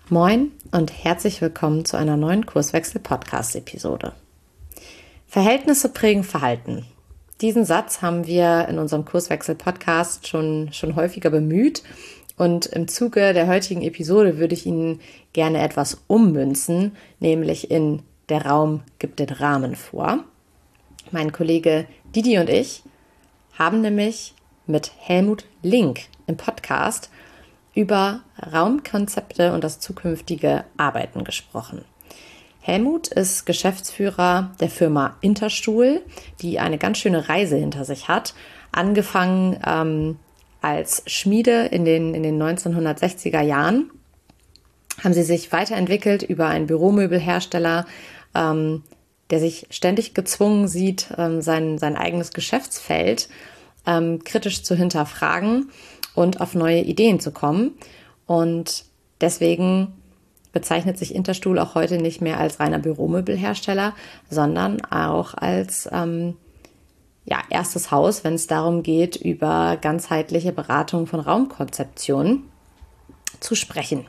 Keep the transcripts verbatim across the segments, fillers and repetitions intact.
Moin und herzlich willkommen zu einer neuen Kurswechsel-Podcast-Episode. Verhältnisse prägen Verhalten. Diesen Satz haben wir in unserem Kurswechsel-Podcast schon, schon häufiger bemüht und im Zuge der heutigen Episode würde ich Ihnen gerne etwas ummünzen, nämlich in der Raum gibt den Rahmen vor. Mein Kollege Didi und ich haben nämlich mit Helmut Link im Podcast über Raumkonzepte und das zukünftige Arbeiten gesprochen. Helmut ist Geschäftsführer der Firma Interstuhl, die eine ganz schöne Reise hinter sich hat. Angefangen ähm, als Schmiede in den, in den neunzehnhundertsechziger Jahren, haben sie sich weiterentwickelt über einen Büromöbelhersteller, ähm, der sich ständig gezwungen sieht, ähm, sein, sein eigenes Geschäftsfeld ähm, kritisch zu hinterfragen und auf neue Ideen zu kommen. Und deswegen bezeichnet sich Interstuhl auch heute nicht mehr als reiner Büromöbelhersteller, sondern auch als ähm, ja, erstes Haus, wenn es darum geht, über ganzheitliche Beratung von Raumkonzeption zu sprechen.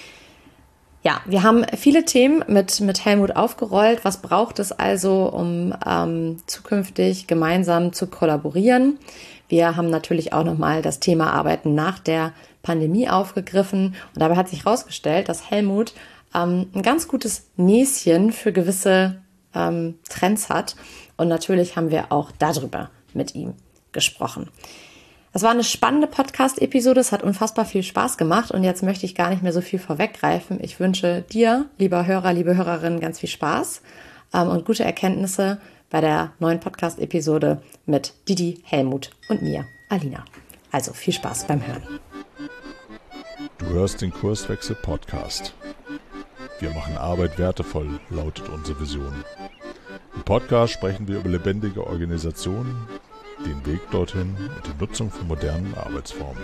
Ja, wir haben viele Themen mit, mit Helmut aufgerollt. Was braucht es also, um ähm, zukünftig gemeinsam zu kollaborieren? Wir haben natürlich auch nochmal das Thema Arbeiten nach der Pandemie aufgegriffen. Und dabei hat sich herausgestellt, dass Helmut ähm, ein ganz gutes Näschen für gewisse ähm, Trends hat. Und natürlich haben wir auch darüber mit ihm gesprochen. Es war eine spannende Podcast-Episode. Es hat unfassbar viel Spaß gemacht. Und jetzt möchte ich gar nicht mehr so viel vorweggreifen. Ich wünsche dir, lieber Hörer, liebe Hörerin, ganz viel Spaß ähm, und gute Erkenntnisse bei der neuen Podcast-Episode mit Didi, Helmut und mir, Alina. Also viel Spaß beim Hören. Du hörst den Kurswechsel-Podcast. Wir machen Arbeit wertevoll, lautet unsere Vision. Im Podcast sprechen wir über lebendige Organisationen, den Weg dorthin und die Nutzung von modernen Arbeitsformen.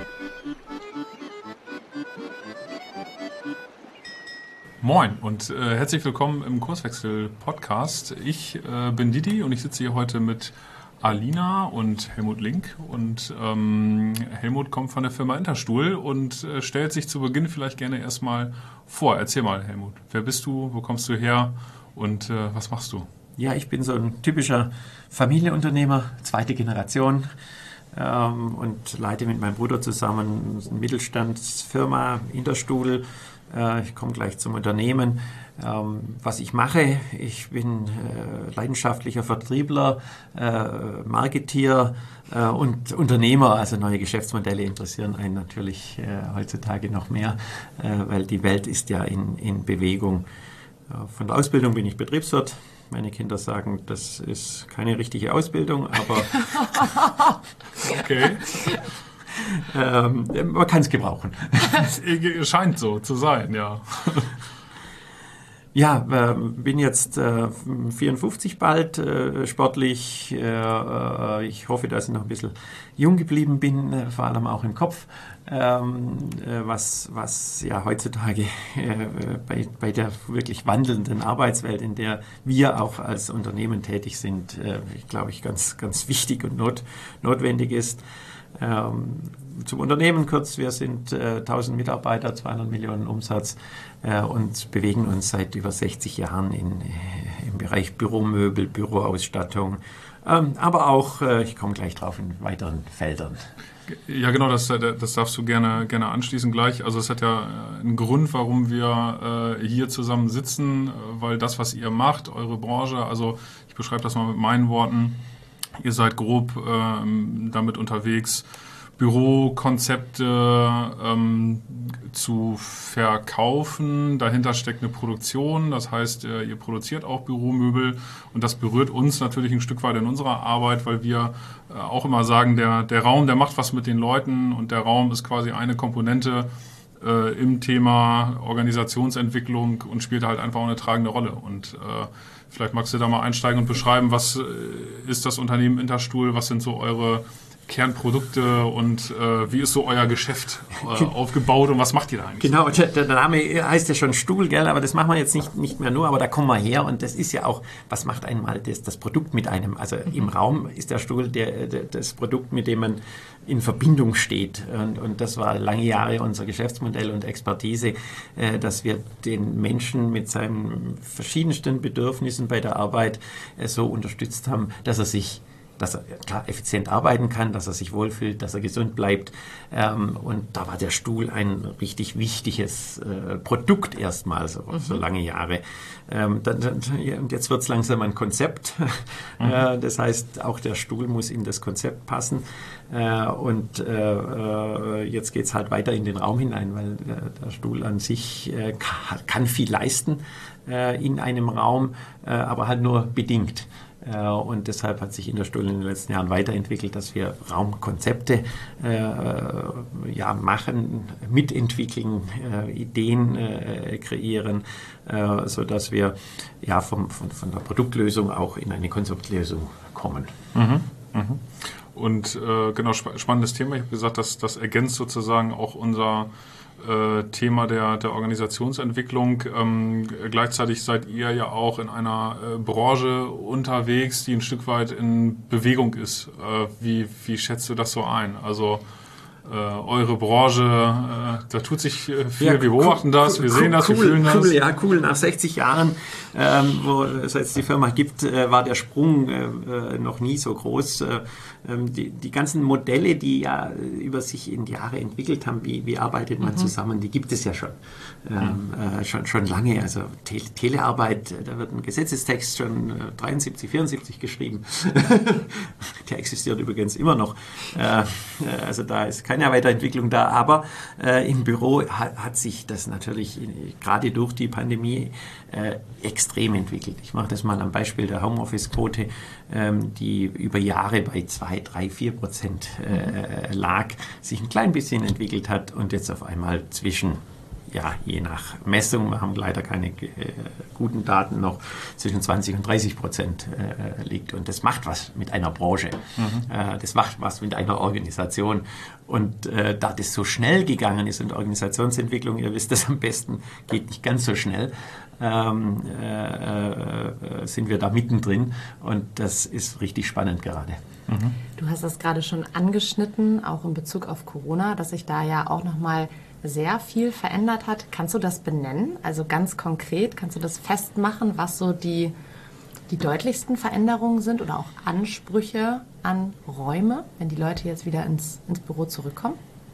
Moin und äh, herzlich willkommen im Kurswechsel-Podcast. Ich äh, bin Didi und ich sitze hier heute mit Alina und Helmut Link. Und ähm, Helmut kommt von der Firma Interstuhl und äh, stellt sich zu Beginn vielleicht gerne erstmal vor. Erzähl mal, Helmut, wer bist du, wo kommst du her und äh, was machst du? Ja, ich bin so ein typischer Familienunternehmer, zweite Generation ähm, und leite mit meinem Bruder zusammen eine Mittelstandsfirma Interstuhl. Äh, ich komme gleich zum Unternehmen. Ähm, was ich mache, ich bin äh, leidenschaftlicher Vertriebler, äh, Marketeer äh, und Unternehmer. Also neue Geschäftsmodelle interessieren einen natürlich äh, heutzutage noch mehr, äh, weil die Welt ist ja in, in Bewegung. Äh, von der Ausbildung bin ich Betriebswirt. Meine Kinder sagen, das ist keine richtige Ausbildung, aber okay. ähm, man kann es gebrauchen. Es scheint so zu sein, ja. Ja, äh, bin jetzt äh, vierundfünfzig bald, äh, sportlich. Äh, ich hoffe, dass ich noch ein bisschen jung geblieben bin, äh, vor allem auch im Kopf. Ähm, äh, was, was ja heutzutage äh, bei, bei der wirklich wandelnden Arbeitswelt, in der wir auch als Unternehmen tätig sind, äh, glaube ich, ganz, ganz wichtig und not, notwendig ist. Ähm, zum Unternehmen kurz, wir sind äh, tausend Mitarbeiter, zweihundert Millionen Umsatz äh, und bewegen uns seit über sechzig Jahren in, äh, im Bereich Büromöbel, Büroausstattung, ähm, aber auch, äh, ich komme gleich drauf, in weiteren Feldern. Ja, genau, das, das darfst du gerne, gerne anschließen gleich. Also es hat ja einen Grund, warum wir äh, hier zusammen sitzen, weil das, was ihr macht, eure Branche, also ich beschreibe das mal mit meinen Worten, ihr seid grob ähm, damit unterwegs, Bürokonzepte ähm, zu verkaufen. Dahinter steckt eine Produktion, das heißt, äh, ihr produziert auch Büromöbel und das berührt uns natürlich ein Stück weit in unserer Arbeit, weil wir äh, auch immer sagen, der, der Raum, der macht was mit den Leuten und der Raum ist quasi eine Komponente äh, im Thema Organisationsentwicklung und spielt halt einfach auch eine tragende Rolle. Und äh, vielleicht magst du da mal einsteigen und beschreiben, was äh, ist das Unternehmen Interstuhl, was sind so eure Kernprodukte und äh, wie ist so euer Geschäft äh, aufgebaut und was macht ihr da eigentlich? Genau, der, der Name heißt ja schon Stuhl, gell? Aber das machen wir jetzt nicht, nicht mehr nur, aber da kommen wir her und das ist ja auch, was macht einmal das, das Produkt mit einem? Also mhm. im Raum ist der Stuhl der, der, das Produkt, mit dem man in Verbindung steht und, und das war lange Jahre unser Geschäftsmodell und Expertise, äh, dass wir den Menschen mit seinen verschiedensten Bedürfnissen bei der Arbeit äh, so unterstützt haben, dass er sich dass er klar effizient arbeiten kann, dass er sich wohlfühlt, dass er gesund bleibt. Ähm, und da war der Stuhl ein richtig wichtiges äh, Produkt erstmal, so, mhm. so lange Jahre. Ähm, dann, dann, und jetzt wird es langsam ein Konzept. Mhm. Äh, das heißt, auch der Stuhl muss in das Konzept passen. Äh, und äh, jetzt geht es halt weiter in den Raum hinein, weil der, der Stuhl an sich äh, kann, kann viel leisten äh, in einem Raum, äh, aber halt nur bedingt. Und deshalb hat sich Interstuhl in den letzten Jahren weiterentwickelt, dass wir Raumkonzepte äh, ja, machen, mitentwickeln, äh, Ideen äh, kreieren, äh, sodass wir ja, vom, von, von der Produktlösung auch in eine Konzeptlösung kommen. Mhm. Mhm. Und äh, genau, sp- spannendes Thema. Ich habe gesagt, dass das ergänzt sozusagen auch unser Thema der, der Organisationsentwicklung. Ähm, gleichzeitig seid ihr ja auch in einer äh, Branche unterwegs, die ein Stück weit in Bewegung ist. Äh, wie, wie schätzt du das so ein? Also äh, eure Branche, äh, da tut sich viel, ja, wir beobachten cool, das, wir cool, sehen das, cool, wir fühlen das. Cool, ja, cool. Nach sechzig Jahren, ähm, wo es jetzt die Firma gibt, äh, war der Sprung äh, noch nie so groß. Äh, Die, die ganzen Modelle, die ja über sich in Jahre entwickelt haben, wie, wie arbeitet man mhm. zusammen, die gibt es ja schon, ähm, äh, schon, schon lange. Also Tele- Telearbeit, da wird ein Gesetzestext schon äh, dreiundsiebzig, vierundsiebzig geschrieben. Der existiert übrigens immer noch. Äh, also da ist keine Weiterentwicklung da. Aber äh, im Büro hat, hat sich das natürlich in, gerade durch die Pandemie äh, extrem entwickelt. Ich mache das mal am Beispiel der Homeoffice-Quote, ähm, die über Jahre bei zwei, drei, vier Prozent äh, lag, sich ein klein bisschen entwickelt hat und jetzt auf einmal zwischen, ja, je nach Messung, wir haben leider keine äh, guten Daten noch, zwischen zwanzig und dreißig Prozent äh, liegt. Und das macht was mit einer Branche. Mhm. Äh, das macht was mit einer Organisation. Und äh, da das so schnell gegangen ist und Organisationsentwicklung, ihr wisst das am besten, geht nicht ganz so schnell, ähm, äh, äh, sind wir da mittendrin. Und das ist richtig spannend gerade. Mhm. Du hast das gerade schon angeschnitten, auch in Bezug auf Corona, dass sich da ja auch nochmal sehr viel verändert hat. Kannst du das benennen? Also ganz konkret, kannst du das festmachen, was so die, die deutlichsten Veränderungen sind oder auch Ansprüche an Räume, wenn die Leute jetzt wieder ins, ins Büro zurückkommen?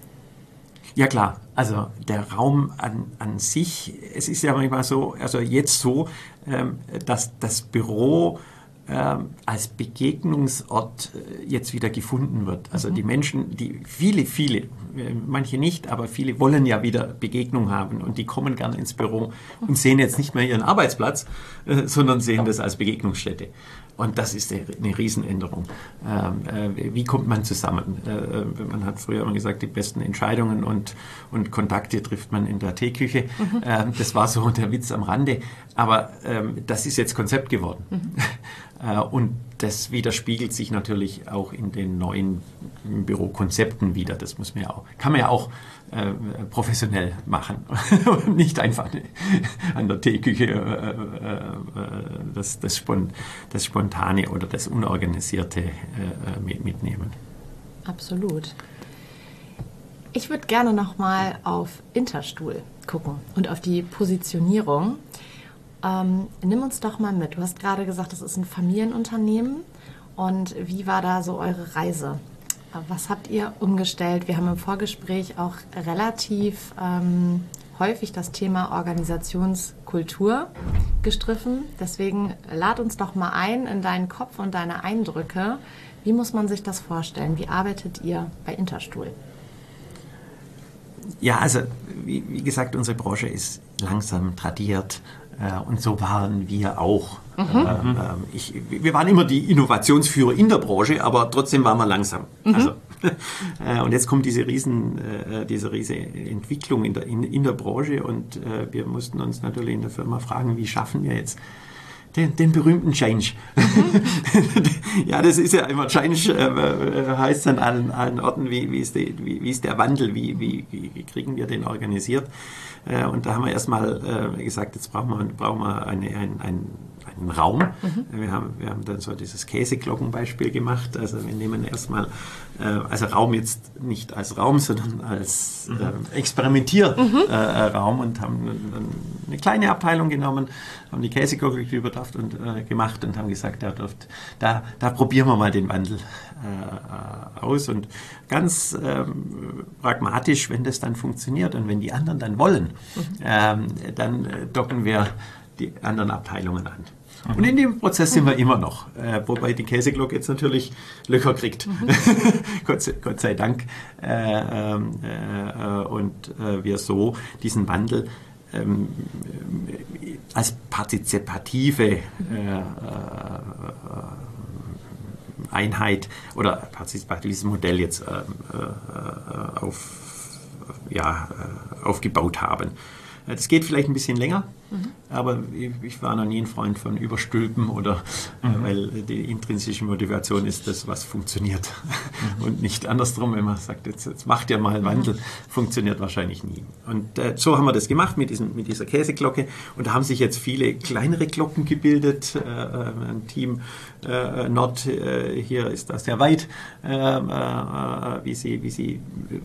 Ja klar, also der Raum an, an sich, es ist ja manchmal so, also jetzt so, ähm, dass das Büro ähm, als Begegnungsort äh, jetzt wieder gefunden wird. Also mhm. die Menschen, die viele, viele, äh, manche nicht, aber viele wollen ja wieder Begegnung haben und die kommen gerne ins Büro und sehen jetzt nicht mehr ihren Arbeitsplatz, äh, sondern sehen das als Begegnungsstätte. Und das ist eine Riesenänderung. Ähm, äh, wie kommt man zusammen? Äh, man hat früher immer gesagt, die besten Entscheidungen und, und Kontakte trifft man in der Teeküche. Mhm. Ähm, das war so der Witz am Rande. Aber ähm, das ist jetzt Konzept geworden. Mhm. äh, und das widerspiegelt sich natürlich auch in den neuen Bürokonzepten wieder. Das muss man ja auch, kann man ja auch äh, professionell machen. Und nicht einfach an der Teeküche äh, äh, das, das, Spon- das Spontane oder das Unorganisierte äh, mitnehmen. Absolut. Ich würde gerne nochmal auf Interstuhl gucken und auf die Positionierung. Ähm, nimm uns doch mal mit. Du hast gerade gesagt, das ist ein Familienunternehmen. Und wie war da so eure Reise? Was habt ihr umgestellt? Wir haben im Vorgespräch auch relativ ähm, häufig das Thema Organisationskultur gestriffen. Deswegen lad uns doch mal ein in deinen Kopf und deine Eindrücke. Wie muss man sich das vorstellen? Wie arbeitet ihr bei Interstuhl? Ja, also wie, wie gesagt, unsere Branche ist langsam tradiert äh, und so waren wir auch. Mhm. Ähm, ich, wir waren immer die Innovationsführer in der Branche, aber trotzdem waren wir langsam. Mhm. Also, äh, und jetzt kommt diese riesen, äh, diese riesige Entwicklung in der, in, in der Branche und äh, wir mussten uns natürlich in der Firma fragen, wie schaffen wir jetzt Den, den berühmten Change. Ja, das ist ja immer Change, äh, heißt an allen, allen Orten, wie, wie, ist die, wie, wie ist der Wandel, wie, wie, wie kriegen wir den organisiert. Äh, und da haben wir erstmal äh, gesagt, jetzt brauchen wir, brauchen wir eine, ein, ein, einen Raum. Mhm. Wir haben, wir haben dann so dieses Käseglockenbeispiel gemacht. Also wir nehmen erstmal, äh, also Raum jetzt nicht als Raum, sondern als äh, Experimentierraum mhm. äh, und haben eine kleine Abteilung genommen, haben die Käseglocke überdacht und äh, gemacht und haben gesagt, ja, dürft, da, da probieren wir mal den Wandel äh, aus. Und ganz ähm, pragmatisch, wenn das dann funktioniert und wenn die anderen dann wollen, mhm. ähm, dann äh, docken wir die anderen Abteilungen an. Mhm. Und in dem Prozess sind wir immer noch, äh, wobei die Käseglocke jetzt natürlich Löcher kriegt. Mhm. Gott, Gott sei Dank. Äh, äh, und äh, wir so diesen Wandel ähm, als partizipative äh, äh, Einheit oder partizipatives Modell jetzt äh, äh, auf, ja, äh, aufgebaut haben. Das geht vielleicht ein bisschen länger, mhm. aber ich, ich war noch nie ein Freund von Überstülpen, oder, mhm. weil die intrinsische Motivation ist das, was funktioniert mhm. und nicht andersrum, wenn man sagt, jetzt, jetzt macht ihr mal einen Wandel, mhm. funktioniert wahrscheinlich nie. Und äh, so haben wir das gemacht mit, diesem, mit dieser Käseglocke, und da haben sich jetzt viele kleinere Glocken gebildet. Äh, ein Team äh, Nord äh, hier ist da sehr weit, äh, äh, wie sie, wie sie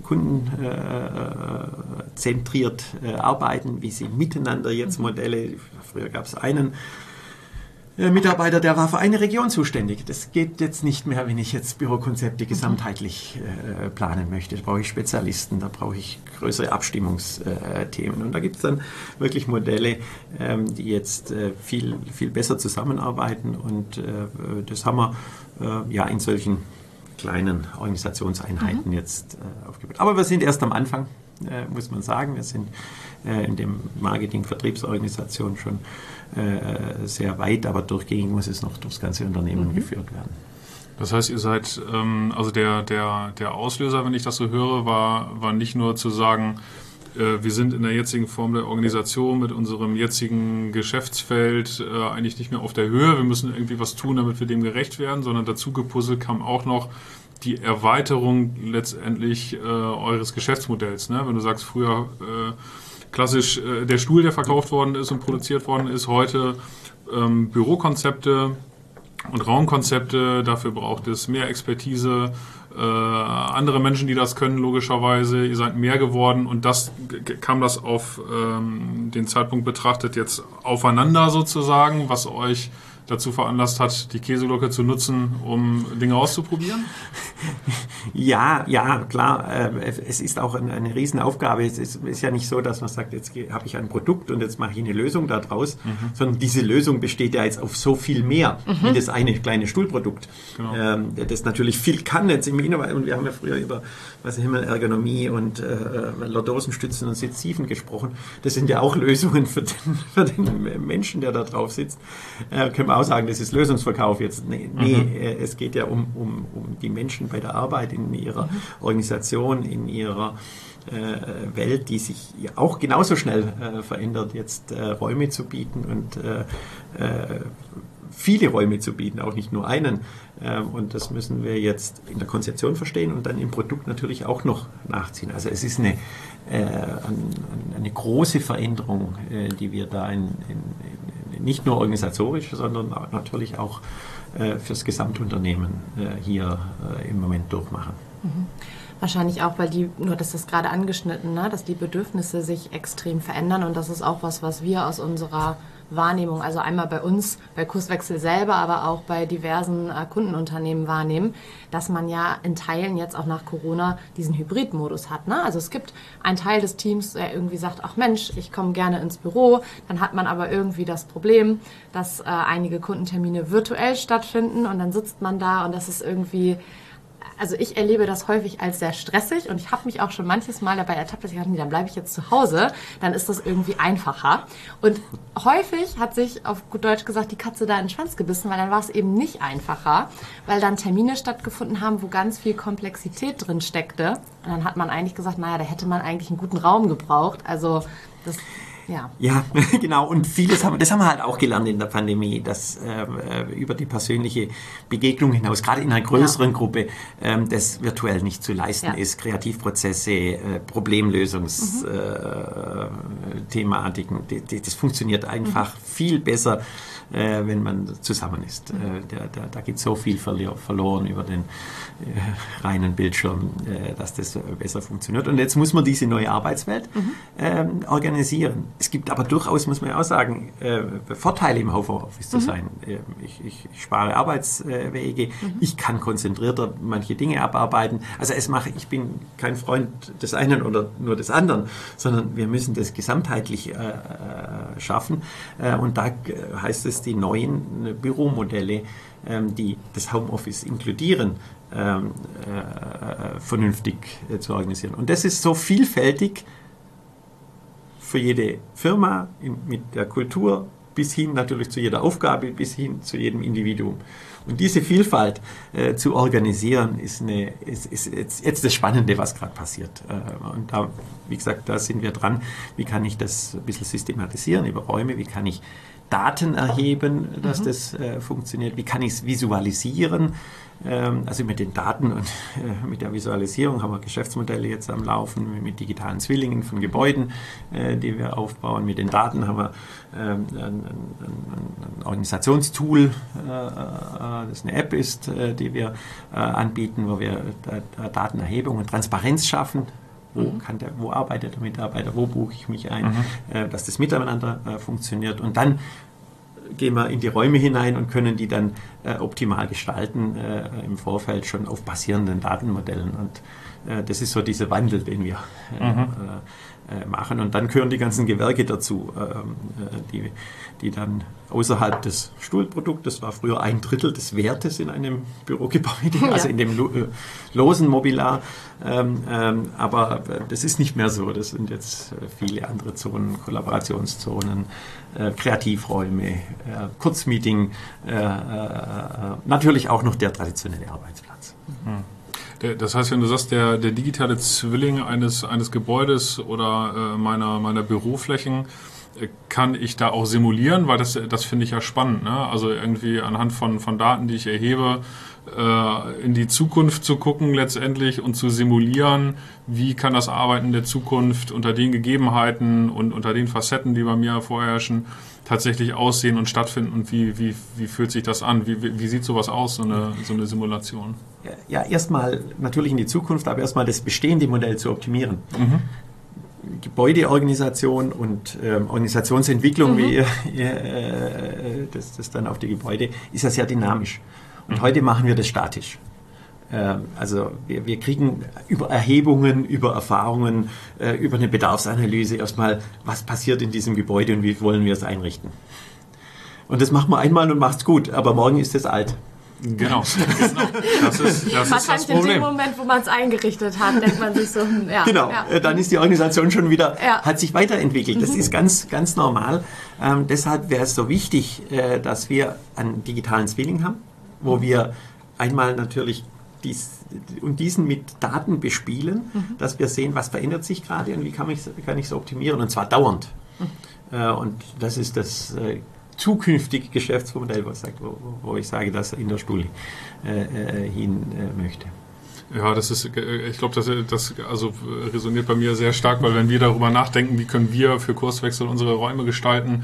kundenzentriert äh, arbeiten, wie sie miteinander jetzt Modelle, früher gab es einen äh, Mitarbeiter, der war für eine Region zuständig. Das geht jetzt nicht mehr, wenn ich jetzt Bürokonzepte gesamtheitlich äh, planen möchte. Da brauche ich Spezialisten, da brauche ich größere Abstimmungsthemen. Und da gibt es dann wirklich Modelle, ähm, die jetzt äh, viel, viel besser zusammenarbeiten, und äh, das haben wir äh, ja in solchen kleinen Organisationseinheiten mhm. jetzt äh, aufgebaut. Aber wir sind erst am Anfang, äh, muss man sagen. Wir sind äh, in dem Marketing-Vertriebsorganisation schon äh, sehr weit, aber durchgängig muss es noch durchs ganze Unternehmen mhm. geführt werden. Das heißt, ihr seid, ähm, also der, der, der Auslöser, wenn ich das so höre, war, war nicht nur zu sagen, äh, wir sind in der jetzigen Form der Organisation mit unserem jetzigen Geschäftsfeld äh, eigentlich nicht mehr auf der Höhe, wir müssen irgendwie was tun, damit wir dem gerecht werden, sondern dazu gepuzzelt kam auch noch die Erweiterung letztendlich äh, eures Geschäftsmodells. Ne? Wenn du sagst, früher äh, klassisch äh, der Stuhl, der verkauft worden ist und produziert worden ist, heute ähm, Bürokonzepte und Raumkonzepte, dafür braucht es mehr Expertise, äh, andere Menschen, die das können, logischerweise. Ihr seid mehr geworden, und das kam das auf ähm, den Zeitpunkt betrachtet jetzt aufeinander sozusagen, was euch dazu veranlasst hat, die Käseglocke zu nutzen, um Dinge auszuprobieren? Ja, ja, klar. Es ist auch eine, eine Riesenaufgabe. Es ist, ist ja nicht so, dass man sagt, jetzt habe ich ein Produkt und jetzt mache ich eine Lösung daraus, mhm. sondern diese Lösung besteht ja jetzt auf so viel mehr, mhm. wie das eine kleine Stuhlprodukt. Genau. Ähm, das natürlich viel kann jetzt im Inneren. Und wir haben ja früher über was Himmelergonomie und äh, Lordosenstützen und Sitziven gesprochen. Das sind ja auch Lösungen für den, für den Menschen, der da drauf sitzt. Äh, können wir auch sagen, das ist Lösungsverkauf jetzt. Nee, nee mhm. äh, es geht ja um, um, um die Menschen bei der Arbeit, in ihrer mhm. Organisation, in ihrer äh, Welt, die sich ja auch genauso schnell äh, verändert, jetzt äh, Räume zu bieten und äh, äh, viele Räume zu bieten, auch nicht nur einen. Ähm, und das müssen wir jetzt in der Konzeption verstehen und dann im Produkt natürlich auch noch nachziehen. Also es ist eine, äh, eine große Veränderung, äh, die wir da in, in, in, nicht nur organisatorisch, sondern auch natürlich auch äh, fürs Gesamtunternehmen äh, hier äh, im Moment durchmachen. Mhm. Wahrscheinlich auch, weil die, nur das ist gerade angeschnitten, ne, dass die Bedürfnisse sich extrem verändern, und das ist auch was, was wir aus unserer Wahrnehmung, also einmal bei uns, bei Kurswechsel selber, aber auch bei diversen äh, Kundenunternehmen wahrnehmen, dass man ja in Teilen jetzt auch nach Corona diesen Hybridmodus hat. Ne? Also es gibt einen Teil des Teams, der irgendwie sagt, ach Mensch, ich komme gerne ins Büro, dann hat man aber irgendwie das Problem, dass äh, einige Kundentermine virtuell stattfinden, und dann sitzt man da und das ist irgendwie... Also ich erlebe das häufig als sehr stressig, und ich habe mich auch schon manches Mal dabei ertappt, dass ich dachte, nee, dann bleibe ich jetzt zu Hause, dann ist das irgendwie einfacher. Und häufig hat sich auf gut Deutsch gesagt die Katze da in den Schwanz gebissen, weil dann war es eben nicht einfacher, weil dann Termine stattgefunden haben, wo ganz viel Komplexität drin steckte. Und dann hat man eigentlich gesagt, naja, da hätte man eigentlich einen guten Raum gebraucht. Also das... Ja, ja genau. Und vieles haben, das haben wir halt auch gelernt in der Pandemie, dass äh, über die persönliche Begegnung hinaus, gerade in einer größeren ja. Gruppe, ähm, das virtuell nicht zu leisten ja. ist. Kreativprozesse, äh, Problemlösungsthematiken, mhm. äh, das funktioniert einfach mhm. viel besser, äh, wenn man zusammen ist. Mhm. Äh, da da, da geht so viel verlo- verloren über den äh, reinen Bildschirm, äh, dass das besser funktioniert. Und jetzt muss man diese neue Arbeitswelt mhm. ähm, organisieren. Es gibt aber durchaus, muss man ja auch sagen, äh, Vorteile im Homeoffice zu mhm. sein. Äh, ich, ich, ich spare Arbeitswege, mhm. ich kann konzentrierter manche Dinge abarbeiten. Also es mache, ich bin kein Freund des einen oder nur des anderen, sondern wir müssen das gesamtheitlich äh, schaffen. Äh, und da heißt es, die neuen Büromodelle, ähm, die das Homeoffice inkludieren, ähm, äh, vernünftig äh, zu organisieren. Und das ist so vielfältig für jede Firma in, mit der Kultur bis hin natürlich zu jeder Aufgabe, bis hin zu jedem Individuum. Und diese Vielfalt äh, zu organisieren, ist, eine, ist, ist jetzt, jetzt das Spannende, was gerade passiert. Äh, und da, wie gesagt, da sind wir dran. Wie kann ich das ein bisschen systematisieren über Räume? Wie kann ich Daten erheben, dass mhm. das äh, funktioniert? Wie kann ich es visualisieren? Ähm, also mit den Daten und äh, mit der Visualisierung haben wir Geschäftsmodelle jetzt am Laufen, mit digitalen Zwillingen von Gebäuden, äh, die wir aufbauen. Mit den Daten haben wir ähm, ein, ein, ein Organisationstool, äh, das eine App ist, äh, die wir äh, anbieten, wo wir äh, Datenerhebung und Transparenz schaffen. Wo, mhm. kann der, wo arbeitet der Mitarbeiter, wo buche ich mich ein, mhm. äh, dass das miteinander äh, funktioniert. Und dann gehen wir in die Räume hinein und können die dann äh, optimal gestalten, äh, im Vorfeld schon auf basierenden Datenmodellen. Und äh, das ist so dieser Wandel, den wir äh, mhm. äh, machen. Und dann gehören die ganzen Gewerke dazu, äh, die, die dann außerhalb des Stuhlprodukts, das war früher ein Drittel des Wertes in einem Bürogebäude, ja. also in dem lo- äh, losen Mobiliar. Ähm, ähm, aber das ist nicht mehr so. Das sind jetzt viele andere Zonen, Kollaborationszonen, äh, Kreativräume, äh, Kurzmeeting, äh, äh, natürlich auch noch der traditionelle Arbeitsplatz. Mhm. Das heißt, wenn du sagst, der, der digitale Zwilling eines, eines Gebäudes oder äh, meiner, meiner Büroflächen, kann ich da auch simulieren, weil das, das finde ich ja spannend, ne? Also irgendwie anhand von, von Daten, die ich erhebe, äh, in die Zukunft zu gucken letztendlich und zu simulieren, wie kann das Arbeiten der Zukunft unter den Gegebenheiten und unter den Facetten, die bei mir vorherrschen, tatsächlich aussehen und stattfinden und wie, wie, wie fühlt sich das an? Wie, wie, wie sieht sowas aus, so eine, so eine Simulation? Ja, erstmal natürlich in die Zukunft, aber erstmal das bestehende Modell zu optimieren. Mhm. Gebäudeorganisation und ähm, Organisationsentwicklung, mhm. wie ihr, ihr äh, das, das dann auf die Gebäude, ist ja sehr dynamisch. Und mhm. heute machen wir das statisch. Ähm, also wir, wir kriegen über Erhebungen, über Erfahrungen, äh, über eine Bedarfsanalyse erstmal, was passiert in diesem Gebäude und wie wollen wir es einrichten. Und das machen wir einmal und macht's gut, aber morgen ist es alt. Genau, genau. Das ist, das Wahrscheinlich ist das Problem. In dem Moment, wo man es eingerichtet hat, denkt man sich so, ja. Genau, ja. Dann ist die Organisation schon wieder, ja. hat sich weiterentwickelt. Das mhm. ist ganz, ganz normal. Ähm, deshalb wäre es so wichtig, äh, dass wir einen digitalen Zwilling haben, wo wir einmal natürlich dies, und diesen mit Daten bespielen, mhm. dass wir sehen, was verändert sich gerade und wie kann ich es optimieren, und zwar dauernd. Mhm. Äh, und das ist das äh, zukünftige Geschäftsmodell, wo ich sage, wo, wo ich sage, dass er in der Stuhl äh, hin äh, möchte. Ja, das ist, ich glaube, das, das also resoniert bei mir sehr stark, weil wenn wir darüber nachdenken, wie können wir für Kurswechsel unsere Räume gestalten,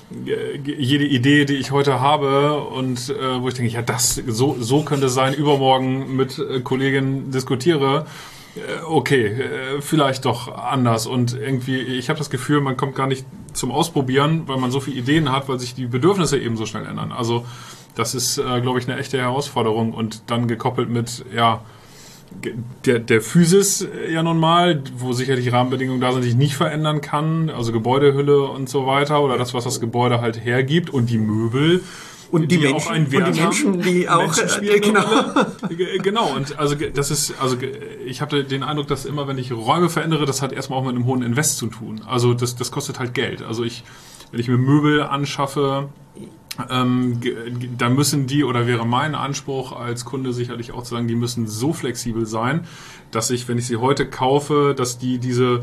jede Idee, die ich heute habe und äh, wo ich denke, ja, das so, so könnte es sein, übermorgen mit äh, Kolleginnen diskutiere, okay, vielleicht doch anders, und irgendwie, ich habe das Gefühl, man kommt gar nicht zum Ausprobieren, weil man so viele Ideen hat, weil sich die Bedürfnisse eben so schnell ändern. Also das ist, äh, glaube ich, eine echte Herausforderung, und dann gekoppelt mit, ja, der, der Physis ja nun mal, wo sicherlich Rahmenbedingungen da sind, die ich nicht verändern kann, also Gebäudehülle und so weiter, oder das, was das Gebäude halt hergibt, und die Möbel. Und die, die Menschen, auch einen Wert und die Menschen, haben. Die auch Menschen spielen genau. Genau, und also das ist, also ich habe den Eindruck, dass immer, wenn ich Räume verändere, das hat erstmal auch mit einem hohen Invest zu tun. Also das, das kostet halt Geld. Also ich, wenn ich mir Möbel anschaffe, ähm, dann müssen die, oder wäre mein Anspruch als Kunde sicherlich auch zu sagen, die müssen so flexibel sein, dass ich, wenn ich sie heute kaufe, dass die diese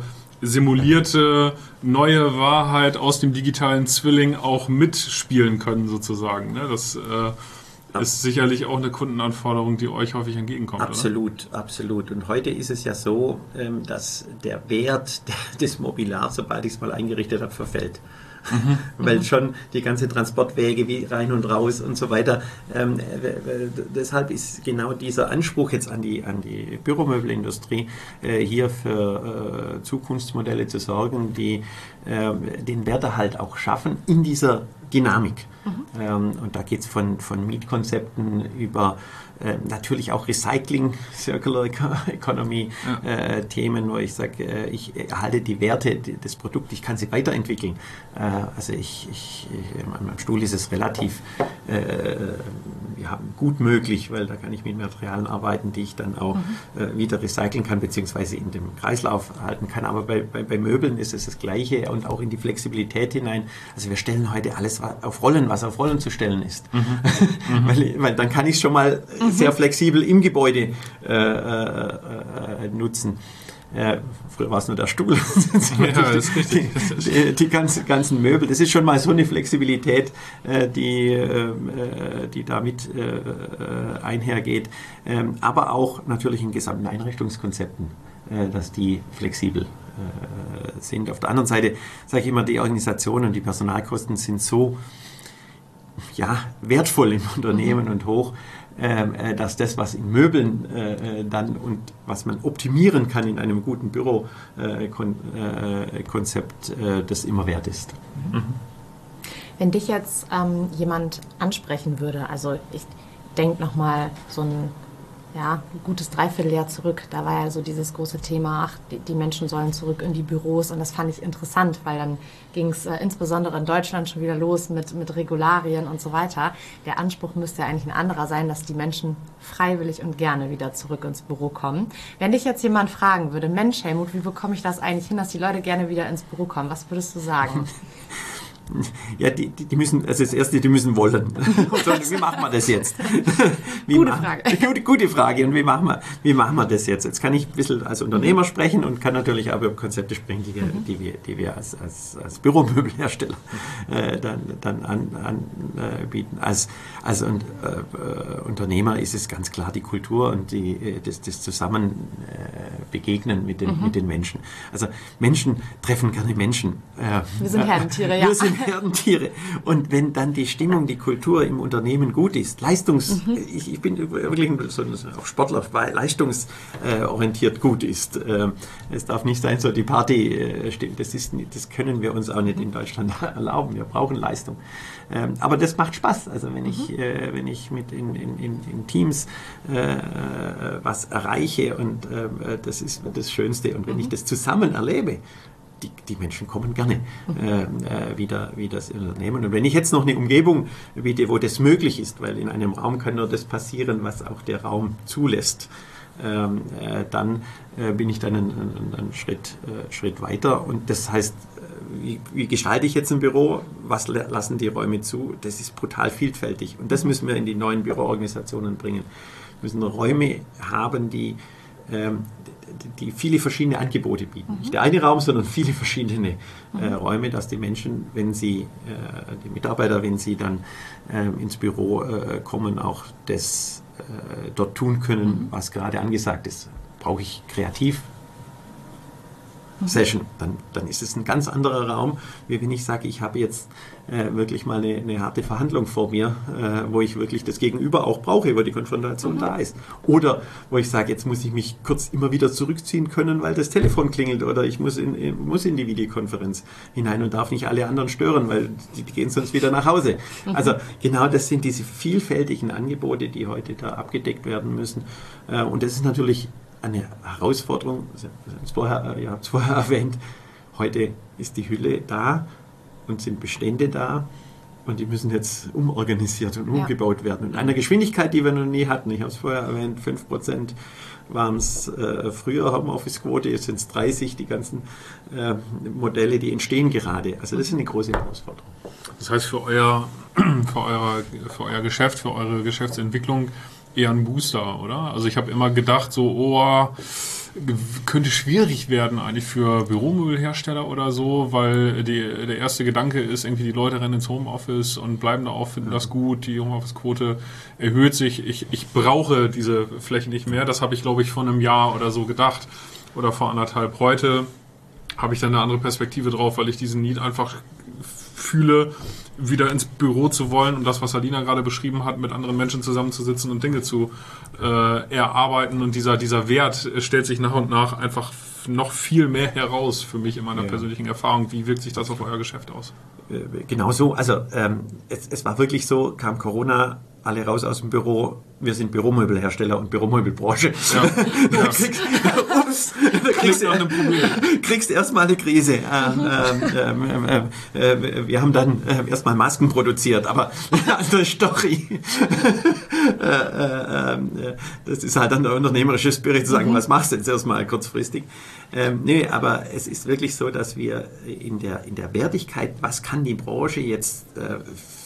simulierte neue Wahrheit aus dem digitalen Zwilling auch mitspielen können sozusagen. Ne? Das äh, ist sicherlich auch eine Kundenanforderung, die euch häufig entgegenkommt. Absolut, oder? Absolut. Und heute ist es ja so, dass der Wert des Mobilars, sobald ich es mal eingerichtet habe, verfällt. Mhm. Weil schon die ganze Transportwege wie rein und raus und so weiter. Ähm, äh, deshalb ist genau dieser Anspruch jetzt an die, an die Büromöbelindustrie, äh, hier für äh, Zukunftsmodelle zu sorgen, die äh, den Werterhalt auch schaffen in dieser Dynamik. Mhm. Ähm, und da geht es von, von Mietkonzepten über äh, natürlich auch Recycling, Circular Economy ja. äh, Themen, wo ich sage, äh, ich erhalte die Werte des Produkts, ich kann sie weiterentwickeln. Äh, also ich, ich, ich, an meinem Stuhl ist es relativ äh, ja, gut möglich, weil da kann ich mit Materialien arbeiten, die ich dann auch mhm. äh, wieder recyceln kann, beziehungsweise in dem Kreislauf halten kann. Aber bei, bei, bei Möbeln ist es das Gleiche und auch in die Flexibilität hinein. Also wir stellen heute alles auf Rollen, was auf Rollen zu stellen ist. Mhm. Mhm. weil, weil dann kann ich es schon mal mhm. sehr flexibel im Gebäude äh, äh, nutzen. Äh, früher war es nur der Stuhl. Ja, das ist richtig. Die, die, die ganzen, ganzen Möbel. Das ist schon mal so eine Flexibilität, äh, die, äh, die damit äh, einhergeht. Ähm, aber auch natürlich in gesamten Einrichtungskonzepten, äh, dass die flexibel äh, sind. Auf der anderen Seite sage ich immer, die Organisation und die Personalkosten sind so ja, wertvoll im Unternehmen und hoch, äh, dass das, was in Möbeln äh, dann und was man optimieren kann in einem guten Bürokonzept, äh, äh, das immer wert ist. Mhm. Wenn dich jetzt ähm, jemand ansprechen würde, also ich denke nochmal so ein ja, gutes Dreivierteljahr zurück, da war ja so dieses große Thema, ach, die, die Menschen sollen zurück in die Büros und das fand ich interessant, weil dann ging es äh, insbesondere in Deutschland schon wieder los mit, mit Regularien und so weiter. Der Anspruch müsste ja eigentlich ein anderer sein, dass die Menschen freiwillig und gerne wieder zurück ins Büro kommen. Wenn dich jetzt jemand fragen würde, Mensch Helmut, wie bekomme ich das eigentlich hin, dass die Leute gerne wieder ins Büro kommen, was würdest du sagen? Ja, die, die, die müssen, also das Erste, die müssen wollen. Und wie machen wir das jetzt? Wie gute machen, Frage. Gute, gute Frage. Und wie machen, wir, wie machen wir das jetzt? Jetzt kann ich ein bisschen als Unternehmer mhm. sprechen und kann natürlich auch über Konzepte sprechen, die wir, mhm. die wir, die wir als, als, als Büromöbelhersteller äh, dann, dann anbieten. An, äh, als als äh, Unternehmer ist es ganz klar die Kultur und die, das, das Zusammenbegegnen äh, mit, den, mhm. mit den Menschen. Also Menschen treffen gerne Menschen. Äh, wir sind Herdentiere, ja. Wir sind Herdentiere. Und wenn dann die Stimmung, die Kultur im Unternehmen gut ist, Leistungs, mhm. ich, ich bin wirklich so, auch Sportler, weil leistungsorientiert gut ist. Es darf nicht sein, so die Party stimmt. Das, ist, das können wir uns auch nicht in Deutschland erlauben. Wir brauchen Leistung. Aber das macht Spaß. Also wenn ich, mhm. wenn ich mit in, in, in Teams was erreiche und das ist das Schönste. Und wenn mhm. ich das zusammen erlebe, Die, die Menschen kommen gerne äh, wie, der, wie das Unternehmen. Und wenn ich jetzt noch eine Umgebung biete, wo das möglich ist, weil in einem Raum kann nur das passieren, was auch der Raum zulässt, ähm, äh, dann äh, bin ich dann einen, einen, einen Schritt, äh, Schritt weiter. Und das heißt, wie, wie gestalte ich jetzt ein Büro? Was lassen die Räume zu? Das ist brutal vielfältig. Und das müssen wir in die neuen Büroorganisationen bringen. Wir müssen Räume haben, die ähm, die viele verschiedene Angebote bieten. Mhm. Nicht der eine Raum, sondern viele verschiedene äh, Räume, dass die Menschen, wenn sie, äh, die Mitarbeiter, wenn sie dann äh, ins Büro äh, kommen, auch das äh, dort tun können, mhm. was gerade angesagt ist. Brauche ich kreativ Session, dann, dann ist es ein ganz anderer Raum, wie wenn ich sage, ich habe jetzt äh, wirklich mal eine, eine harte Verhandlung vor mir, äh, wo ich wirklich das Gegenüber auch brauche, wo die Konfrontation mhm. da ist. Oder wo ich sage, jetzt muss ich mich kurz immer wieder zurückziehen können, weil das Telefon klingelt oder ich muss in, in, muss in die Videokonferenz hinein und darf nicht alle anderen stören, weil die, die gehen sonst wieder nach Hause. Mhm. Also genau das sind diese vielfältigen Angebote, die heute da abgedeckt werden müssen. Äh, und das ist natürlich eine Herausforderung, vorher, ihr habt es vorher erwähnt, heute ist die Hülle da und sind Bestände da und die müssen jetzt umorganisiert und umgebaut ja. werden. In einer Geschwindigkeit, die wir noch nie hatten. Ich habe es vorher erwähnt, fünf Prozent waren es äh, früher Homeoffice-Quote, jetzt sind es dreißig, die ganzen äh, Modelle, die entstehen gerade. Also das ist eine große Herausforderung. Das heißt, für euer, für euer, für euer Geschäft, für eure Geschäftsentwicklung eher ein Booster, oder? Also ich habe immer gedacht, so, oh, könnte schwierig werden eigentlich für Büromöbelhersteller oder so, weil die, der erste Gedanke ist, irgendwie die Leute rennen ins Homeoffice und bleiben da auch, finden das gut, die Homeoffice-Quote erhöht sich. Ich, ich brauche diese Flächen nicht mehr. Das habe ich, glaube ich, vor einem Jahr oder so gedacht oder vor anderthalb. Heute habe ich dann eine andere Perspektive drauf, weil ich diesen Need einfach fühle, wieder ins Büro zu wollen und das, was Alina gerade beschrieben hat, mit anderen Menschen zusammenzusitzen und Dinge zu äh, erarbeiten. Und dieser, dieser Wert stellt sich nach und nach einfach noch viel mehr heraus für mich in meiner ja. persönlichen Erfahrung. Wie wirkt sich das auf euer Geschäft aus? Genau so. Also ähm, es, es war wirklich so, kam Corona, alle raus aus dem Büro, wir sind Büromöbelhersteller und Büromöbelbranche. Ja. Ja. kriegst, ups, da kriegst du kriegst erstmal eine Krise. Ähm, ähm, äh, äh, wir haben dann äh, erstmal Masken produziert, aber andere Story. äh, äh, äh, das ist halt dann der unternehmerische Spirit zu sagen, mhm. was machst du jetzt erstmal kurzfristig? Ähm, nee, aber es ist wirklich so, dass wir in der, in der Wertigkeit, was kann die Branche jetzt äh,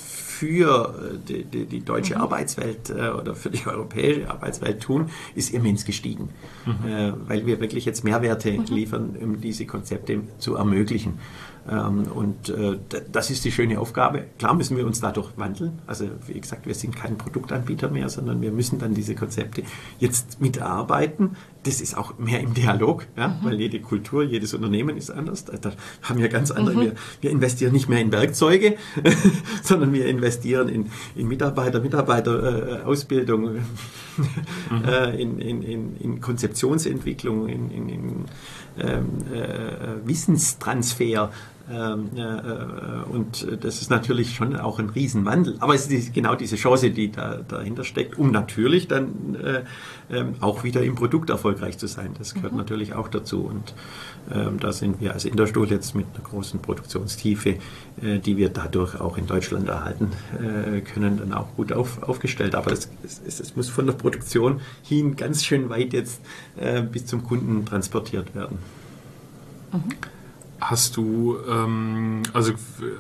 für die, die, die deutsche mhm. Arbeitswelt äh, oder für die europäische Arbeitswelt tun, ist immens gestiegen. Mhm. Äh, weil wir wirklich jetzt Mehrwerte mhm. liefern, um diese Konzepte zu ermöglichen. Ähm, und äh, das ist die schöne Aufgabe. Klar müssen wir uns dadurch wandeln. Also wie gesagt, wir sind kein Produktanbieter mehr, sondern wir müssen dann diese Konzepte jetzt mitarbeiten. Das ist auch mehr im Dialog, ja? mhm. weil jede Kultur, jedes Unternehmen ist anders. Da haben wir ganz andere. Mhm. Wir, wir investieren nicht mehr in Werkzeuge, sondern wir investieren in, in Mitarbeiter, Mitarbeiterausbildung, äh, mhm. äh, in, in, in, in Konzeptionsentwicklung, in, in, in ähm, äh, Wissenstransfer. Ähm, äh, und das ist natürlich schon auch ein Riesenwandel. Aber es ist genau diese Chance, die da, dahinter steckt, um natürlich dann äh, ähm, auch wieder im Produkt erfolgreich zu sein. Das gehört mhm. natürlich auch dazu. Und ähm, da sind wir als Interstuhl jetzt mit einer großen Produktionstiefe, äh, die wir dadurch auch in Deutschland erhalten äh, können, dann auch gut auf, aufgestellt. Aber es, es, es muss von der Produktion hin ganz schön weit jetzt äh, bis zum Kunden transportiert werden. Mhm. Hast du ähm, also äh,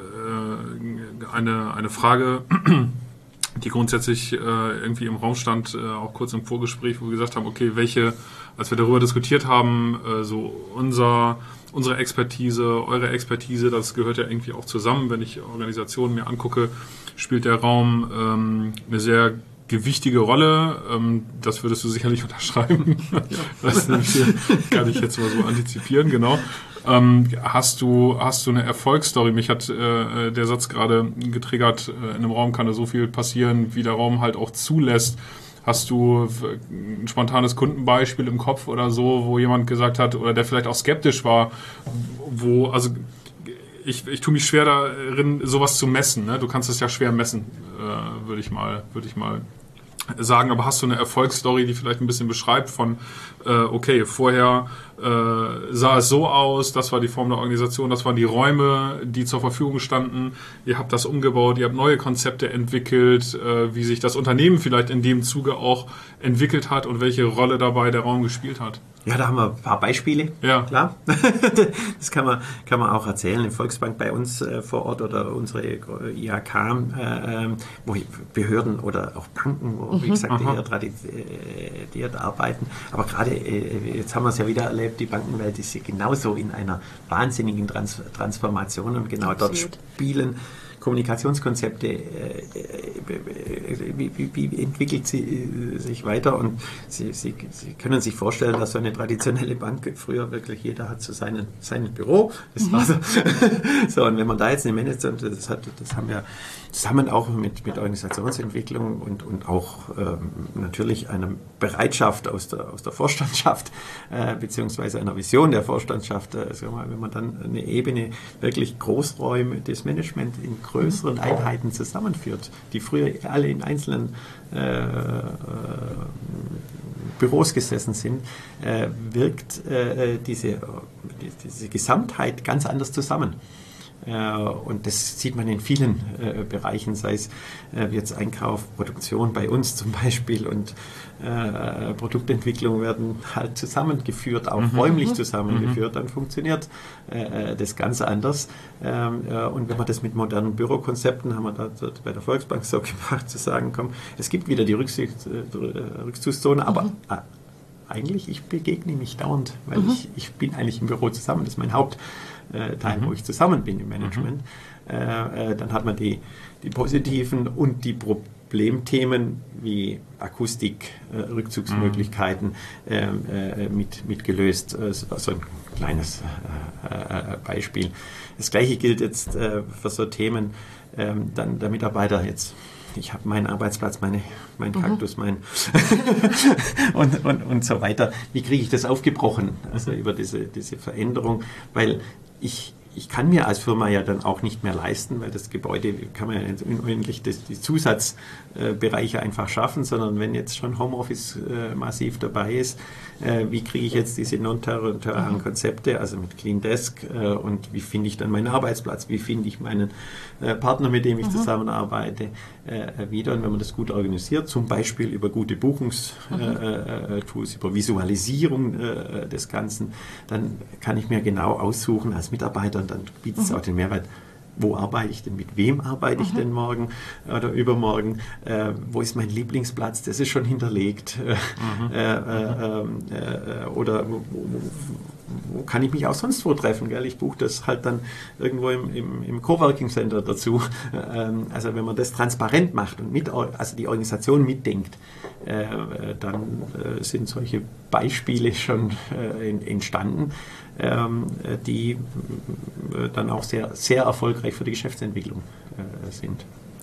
eine, eine Frage, die grundsätzlich äh, irgendwie im Raum stand, äh, auch kurz im Vorgespräch, wo wir gesagt haben, okay, welche, als wir darüber diskutiert haben, äh, so unser, unsere Expertise, eure Expertise, das gehört ja irgendwie auch zusammen. Wenn ich Organisationen mir angucke, spielt der Raum ähm, eine sehr gewichtige Rolle. Ähm, das würdest du sicherlich unterschreiben. Ja. Das kann ich jetzt mal so antizipieren, genau. Ähm, hast du, hast du eine Erfolgsstory? Mich hat äh, der Satz gerade getriggert, äh, in einem Raum kann da so viel passieren, wie der Raum halt auch zulässt. Hast du ein spontanes Kundenbeispiel im Kopf oder so, wo jemand gesagt hat, oder der vielleicht auch skeptisch war, wo, also ich, ich tue mich schwer darin, sowas zu messen, ne? Du kannst es ja schwer messen, äh, würde ich mal, würde ich mal sagen, aber hast du eine Erfolgsstory, die vielleicht ein bisschen beschreibt von, äh, okay, vorher äh, sah es so aus, das war die Form der Organisation, das waren die Räume, die zur Verfügung standen, ihr habt das umgebaut, ihr habt neue Konzepte entwickelt, äh, wie sich das Unternehmen vielleicht in dem Zuge auch entwickelt hat und welche Rolle dabei der Raum gespielt hat? Ja, da haben wir ein paar Beispiele, ja. Klar. Das kann man, kann man auch erzählen. Im Volksbank bei uns äh, vor Ort oder unsere I H K, äh, wo Behörden oder auch Banken, wo, mhm. wie gesagt, eher tradiert arbeiten. Aber gerade, äh, jetzt haben wir es ja wieder erlebt, die Bankenwelt ist ja genauso in einer wahnsinnigen Trans- Transformation und genau Absolut. Dort spielen Kommunikationskonzepte, äh, wie, wie, wie entwickelt sie äh, sich weiter und sie, sie, sie können sich vorstellen, dass so eine traditionelle Bank früher wirklich jeder hat so seinen, sein Büro, das mhm. war so. So, und wenn man da jetzt eine Management, das hat, das haben wir zusammen auch mit, mit Organisationsentwicklung und, und auch ähm, natürlich einer Bereitschaft aus der, aus der Vorstandschaft äh, beziehungsweise einer Vision der Vorstandschaft, äh, sagen wir mal, wenn man dann eine Ebene wirklich Großräume des Management in größeren Einheiten zusammenführt, die früher alle in einzelnen äh, äh, Büros gesessen sind, äh, wirkt äh, diese, diese Gesamtheit ganz anders zusammen. Und das sieht man in vielen äh, Bereichen, sei es äh, jetzt Einkauf, Produktion bei uns zum Beispiel und äh, Produktentwicklung werden halt zusammengeführt, auch mhm. räumlich zusammengeführt, dann funktioniert äh, das ganz anders. Ähm, äh, und wenn man das mit modernen Bürokonzepten, haben wir da bei der Volksbank so gemacht, zu sagen, komm, es gibt wieder die Rücksicht, äh, Rückzugszone, aber mhm. äh, eigentlich, ich begegne mich dauernd, weil mhm. ich, ich bin eigentlich im Büro zusammen, das ist mein Haupt. Teil, mhm. wo ich zusammen bin im Management, mhm. äh, dann hat man die, die positiven und die Problemthemen wie Akustik, äh, Rückzugsmöglichkeiten mhm. äh, mit, mit gelöst. Das war so ein kleines äh, Beispiel. Das Gleiche gilt jetzt äh, für so Themen, äh, dann der Mitarbeiter jetzt. Ich habe meinen Arbeitsplatz, meine, mein mhm. Kaktus, mein und, und, und so weiter. Wie kriege ich das aufgebrochen? Also über diese, diese Veränderung, weil ich, ich kann mir als Firma ja dann auch nicht mehr leisten, weil das Gebäude kann man ja nicht unendlich das, die Zusatzbereiche einfach schaffen, sondern wenn jetzt schon Homeoffice äh, massiv dabei ist, äh, wie kriege ich jetzt diese non-terroralen Konzepte, also mit Clean Desk äh, und wie finde ich dann meinen Arbeitsplatz, wie finde ich meinen äh, Partner, mit dem ich mhm. zusammenarbeite, äh, wieder. Und wenn man das gut organisiert, zum Beispiel über gute Buchungstools, mhm. äh, äh, über Visualisierung äh, des Ganzen, dann kann ich mir genau aussuchen als Mitarbeiter, und dann bietet es mhm. auch den Mehrwert, wo arbeite ich denn, mit wem arbeite ich mhm. denn morgen oder übermorgen, äh, wo ist mein Lieblingsplatz, das ist schon hinterlegt, mhm. äh, äh, äh, oder wo, wo, wo kann ich mich auch sonst wo treffen, gell? Ich buche das halt dann irgendwo im, im, im Coworking Center dazu. Ähm, also wenn man das transparent macht und mit, also die Organisation mitdenkt, äh, dann äh, sind solche Beispiele schon äh, entstanden, ähm, die äh, dann auch sehr, sehr erfolgreich für die Geschäftsentwicklung äh, sind.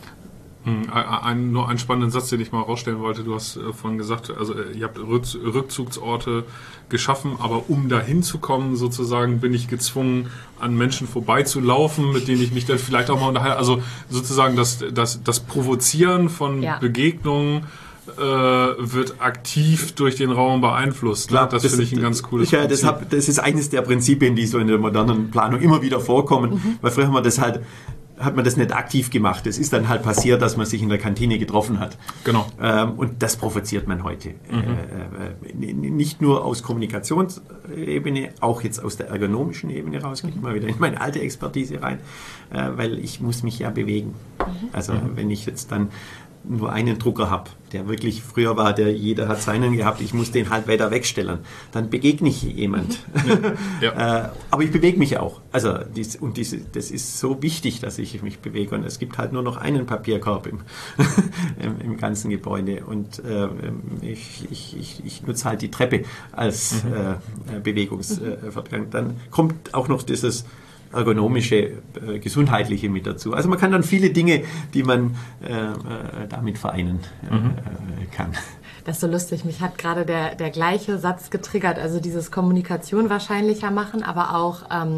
Ein, nur einen spannenden Satz, den ich mal rausstellen wollte. Du hast äh, vorhin gesagt, also äh, ihr habt Rückz- Rückzugsorte geschaffen, aber um dahin zu kommen, sozusagen, bin ich gezwungen, an Menschen vorbeizulaufen, mit denen ich mich dann vielleicht auch mal unterhalte. Also sozusagen das, das, das Provozieren von ja. Begegnungen äh, wird aktiv durch den Raum beeinflusst. Klar, ne? Das, das finde ich ein ganz cooles ja, das, hab, das ist eines der Prinzipien, die so in der modernen Planung immer wieder vorkommen, mhm. weil früher haben wir das halt hat man das nicht aktiv gemacht. Es ist dann halt passiert, dass man sich in der Kantine getroffen hat. Genau. Ähm, und das provoziert man heute. Mhm. Äh, äh, nicht nur aus Kommunikationsebene, auch jetzt aus der ergonomischen Ebene raus. Gehe ich mal wieder in meine alte Expertise rein, äh, weil ich muss mich ja bewegen. Mhm. Also mhm. wenn ich jetzt dann nur einen Drucker habe, der wirklich früher war, der jeder hat seinen gehabt, ich muss den halt weiter wegstellen. Dann begegne ich jemand. Ja. äh, aber ich bewege mich auch. Also dies, und diese, das ist so wichtig, dass ich mich bewege. Und es gibt halt nur noch einen Papierkorb im, im, im ganzen Gebäude. Und äh, ich, ich, ich, ich nutze halt die Treppe als mhm. äh, Bewegungsvertretung. Dann kommt auch noch dieses ergonomische, äh, gesundheitliche mit dazu. Also man kann dann viele Dinge, die man äh, äh, damit vereinen äh, mhm. kann. Das ist so lustig. Mich hat gerade der, der gleiche Satz getriggert, also dieses Kommunikation wahrscheinlicher machen, aber auch ähm,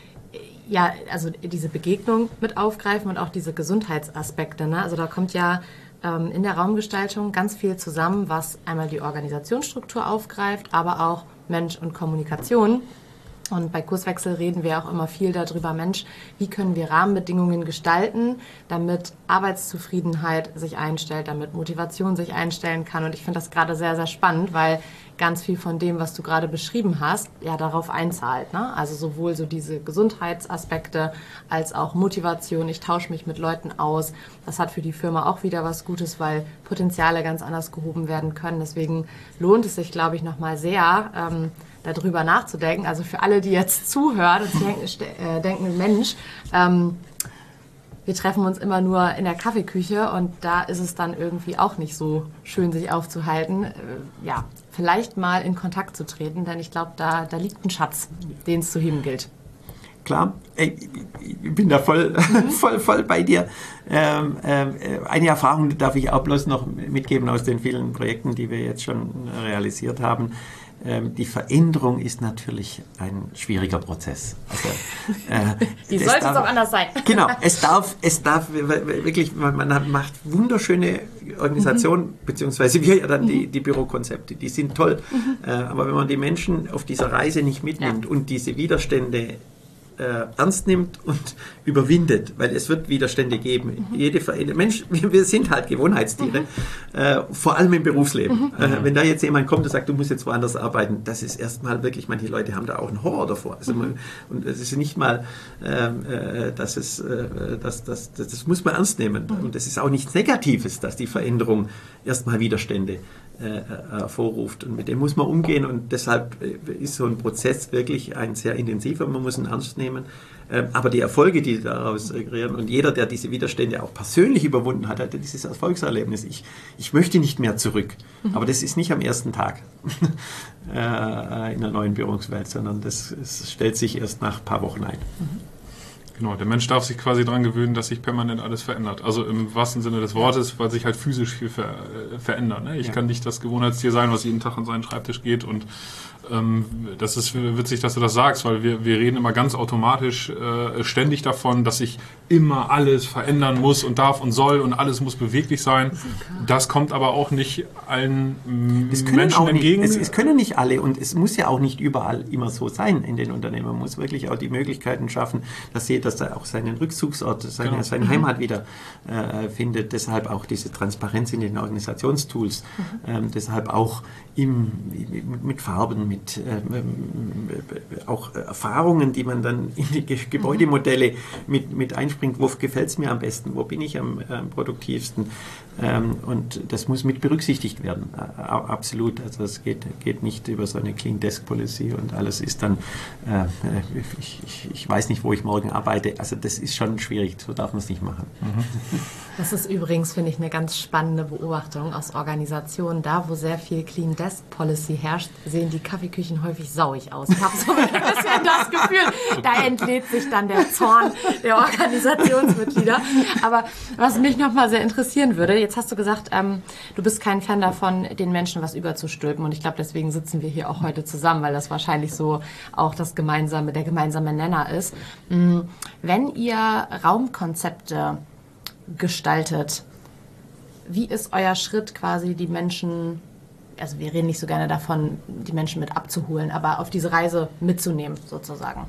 ja, also diese Begegnung mit aufgreifen und auch diese Gesundheitsaspekte. Ne? Also da kommt ja ähm, in der Raumgestaltung ganz viel zusammen, was einmal die Organisationsstruktur aufgreift, aber auch Mensch und Kommunikation. Und bei Kurswechsel reden wir auch immer viel darüber, Mensch, wie können wir Rahmenbedingungen gestalten, damit Arbeitszufriedenheit sich einstellt, damit Motivation sich einstellen kann. Und ich finde das gerade sehr, sehr spannend, weil ganz viel von dem, was du gerade beschrieben hast, ja darauf einzahlt. Ne? Also sowohl so diese Gesundheitsaspekte als auch Motivation. Ich tausche mich mit Leuten aus. Das hat für die Firma auch wieder was Gutes, weil Potenziale ganz anders gehoben werden können. Deswegen lohnt es sich, glaube ich, nochmal sehr, ähm, darüber nachzudenken. Also für alle, die jetzt zuhören und denken, äh, denken Mensch, ähm, wir treffen uns immer nur in der Kaffeeküche und da ist es dann irgendwie auch nicht so schön, sich aufzuhalten. Äh, ja, vielleicht mal in Kontakt zu treten, denn ich glaube, da, da liegt ein Schatz, den es zu heben gilt. Klar, ich bin da voll, mhm. voll, voll bei dir. Ähm, äh, eine Erfahrung darf ich auch bloß noch mitgeben aus den vielen Projekten, die wir jetzt schon realisiert haben. Ähm, die Veränderung ist natürlich ein schwieriger Prozess. Also, äh, die sollte darf, es auch anders sein. Genau, es darf, es darf wirklich, man macht wunderschöne Organisationen, mhm. beziehungsweise wir ja dann mhm. die, die Bürokonzepte, die sind toll. Mhm. Äh, aber wenn man die Menschen auf dieser Reise nicht mitnimmt ja. und diese Widerstände äh, ernst nimmt und überwindet, weil es wird Widerstände geben. Mhm. Jede Ver- Mensch, wir sind halt Gewohnheitstiere, mhm. äh, vor allem im Berufsleben. Mhm. Äh, wenn da jetzt jemand kommt und sagt, du musst jetzt woanders arbeiten, das ist erstmal wirklich, manche Leute haben da auch einen Horror davor. Also man, und es ist nicht mal, äh, dass es, äh, dass, dass, das, das muss man ernst nehmen. Mhm. Und es ist auch nichts Negatives, dass die Veränderung erstmal Widerstände hervorruft. Und mit dem muss man umgehen und deshalb ist so ein Prozess wirklich ein sehr intensiver, man muss ihn ernst nehmen. Aber die Erfolge, die daraus kreieren und jeder, der diese Widerstände auch persönlich überwunden hat, hat dieses Erfolgserlebnis. Ich, ich möchte nicht mehr zurück. Mhm. Aber das ist nicht am ersten Tag in der neuen Führungswelt, sondern das, das stellt sich erst nach ein paar Wochen ein. Mhm. Genau, der Mensch darf sich quasi daran gewöhnen, dass sich permanent alles verändert. Also im wahrsten Sinne des Wortes, weil sich halt physisch viel ver äh, verändert. Ne? Ich ja. kann nicht das Gewohnheitstier sein, was jeden Tag an seinen Schreibtisch geht und ähm, das ist witzig, dass du das sagst, weil wir, wir reden immer ganz automatisch äh, ständig davon, dass sich immer alles verändern muss und darf und soll und alles muss beweglich sein. Das kommt aber auch nicht allen Menschen auch entgegen. Nicht, es, es können nicht alle und es muss ja auch nicht überall immer so sein in den Unternehmen. Man muss wirklich auch die Möglichkeiten schaffen, dass jeder dass er auch seinen Rückzugsort, seine, genau. seine Heimat wieder äh, findet. Deshalb auch diese Transparenz in den Organisationstools. Mhm. Ähm, deshalb auch im, mit Farben, mit ähm, auch Erfahrungen, die man dann in die Ge- Gebäudemodelle mit, mit einspringt. Wo gefällt es mir am besten? Wo bin ich am, am produktivsten? Ähm, und das muss mit berücksichtigt werden. Äh, absolut. Also es geht, geht nicht über so eine Clean Desk Policy und alles ist dann, äh, ich, ich, ich weiß nicht, wo ich morgen arbeite. Also das ist schon schwierig, so darf man es nicht machen. Das ist übrigens, finde ich, eine ganz spannende Beobachtung aus Organisationen. Da, wo sehr viel Clean Desk Policy herrscht, sehen die Kaffeeküchen häufig sauig aus. Ich habe so ein bisschen das Gefühl, da entlädt sich dann der Zorn der Organisationsmitglieder. Aber was mich nochmal sehr interessieren würde, jetzt hast du gesagt, ähm, du bist kein Fan davon, den Menschen was überzustülpen. Und ich glaube, deswegen sitzen wir hier auch heute zusammen, weil das wahrscheinlich so auch das gemeinsame, der gemeinsame Nenner ist. Mhm. Wenn ihr Raumkonzepte gestaltet, wie ist euer Schritt quasi die Menschen, also wir reden nicht so gerne davon, die Menschen mit abzuholen, aber auf diese Reise mitzunehmen sozusagen?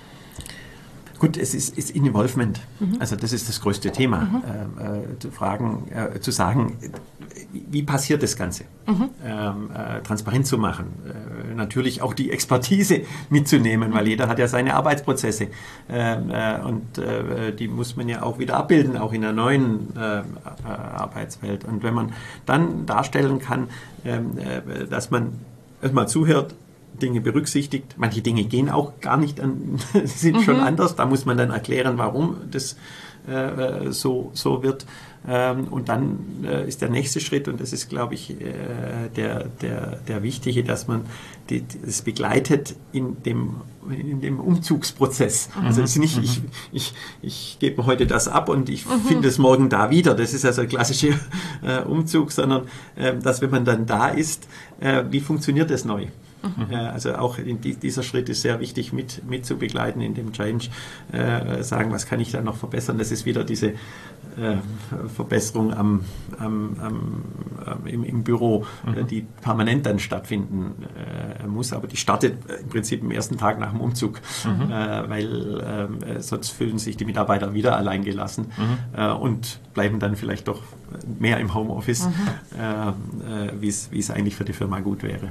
Gut, es ist, ist Involvement. Mhm. Also das ist das größte Thema. Mhm. Äh, zu fragen, äh, zu sagen, wie passiert das Ganze? Mhm. Ähm, äh, transparent zu machen. Äh, natürlich auch die Expertise mitzunehmen, mhm. weil jeder hat ja seine Arbeitsprozesse. Äh, äh, und äh, die muss man ja auch wieder abbilden, auch in der neuen äh, Arbeitswelt. Und wenn man dann darstellen kann, äh, dass man erstmal zuhört, Dinge berücksichtigt. Manche Dinge gehen auch gar nicht an, sind mhm. schon anders. Da muss man dann erklären, warum das äh, so, so wird. Ähm, und dann äh, ist der nächste Schritt, und das ist, glaube ich, äh, der, der, der wichtige, dass man die, das begleitet in dem, in dem Umzugsprozess. Mhm. Also es ist nicht, mhm. ich, ich, ich gebe heute das ab und ich mhm. finde es morgen da wieder. Das ist also ein klassischer äh, Umzug, sondern äh, dass, wenn man dann da ist, äh, wie funktioniert das neu? Mhm. Also auch in die, dieser Schritt ist sehr wichtig mit, mit zu begleiten in dem Change, äh, sagen, was kann ich da noch verbessern. Das ist wieder diese äh, Verbesserung am, am, am, im, im Büro, mhm. äh, die permanent dann stattfinden äh, muss, aber die startet im Prinzip am ersten Tag nach dem Umzug, mhm. äh, weil äh, sonst fühlen sich die Mitarbeiter wieder alleingelassen mhm. äh, und bleiben dann vielleicht doch mehr im Homeoffice, mhm. äh, äh, wie es eigentlich für die Firma gut wäre.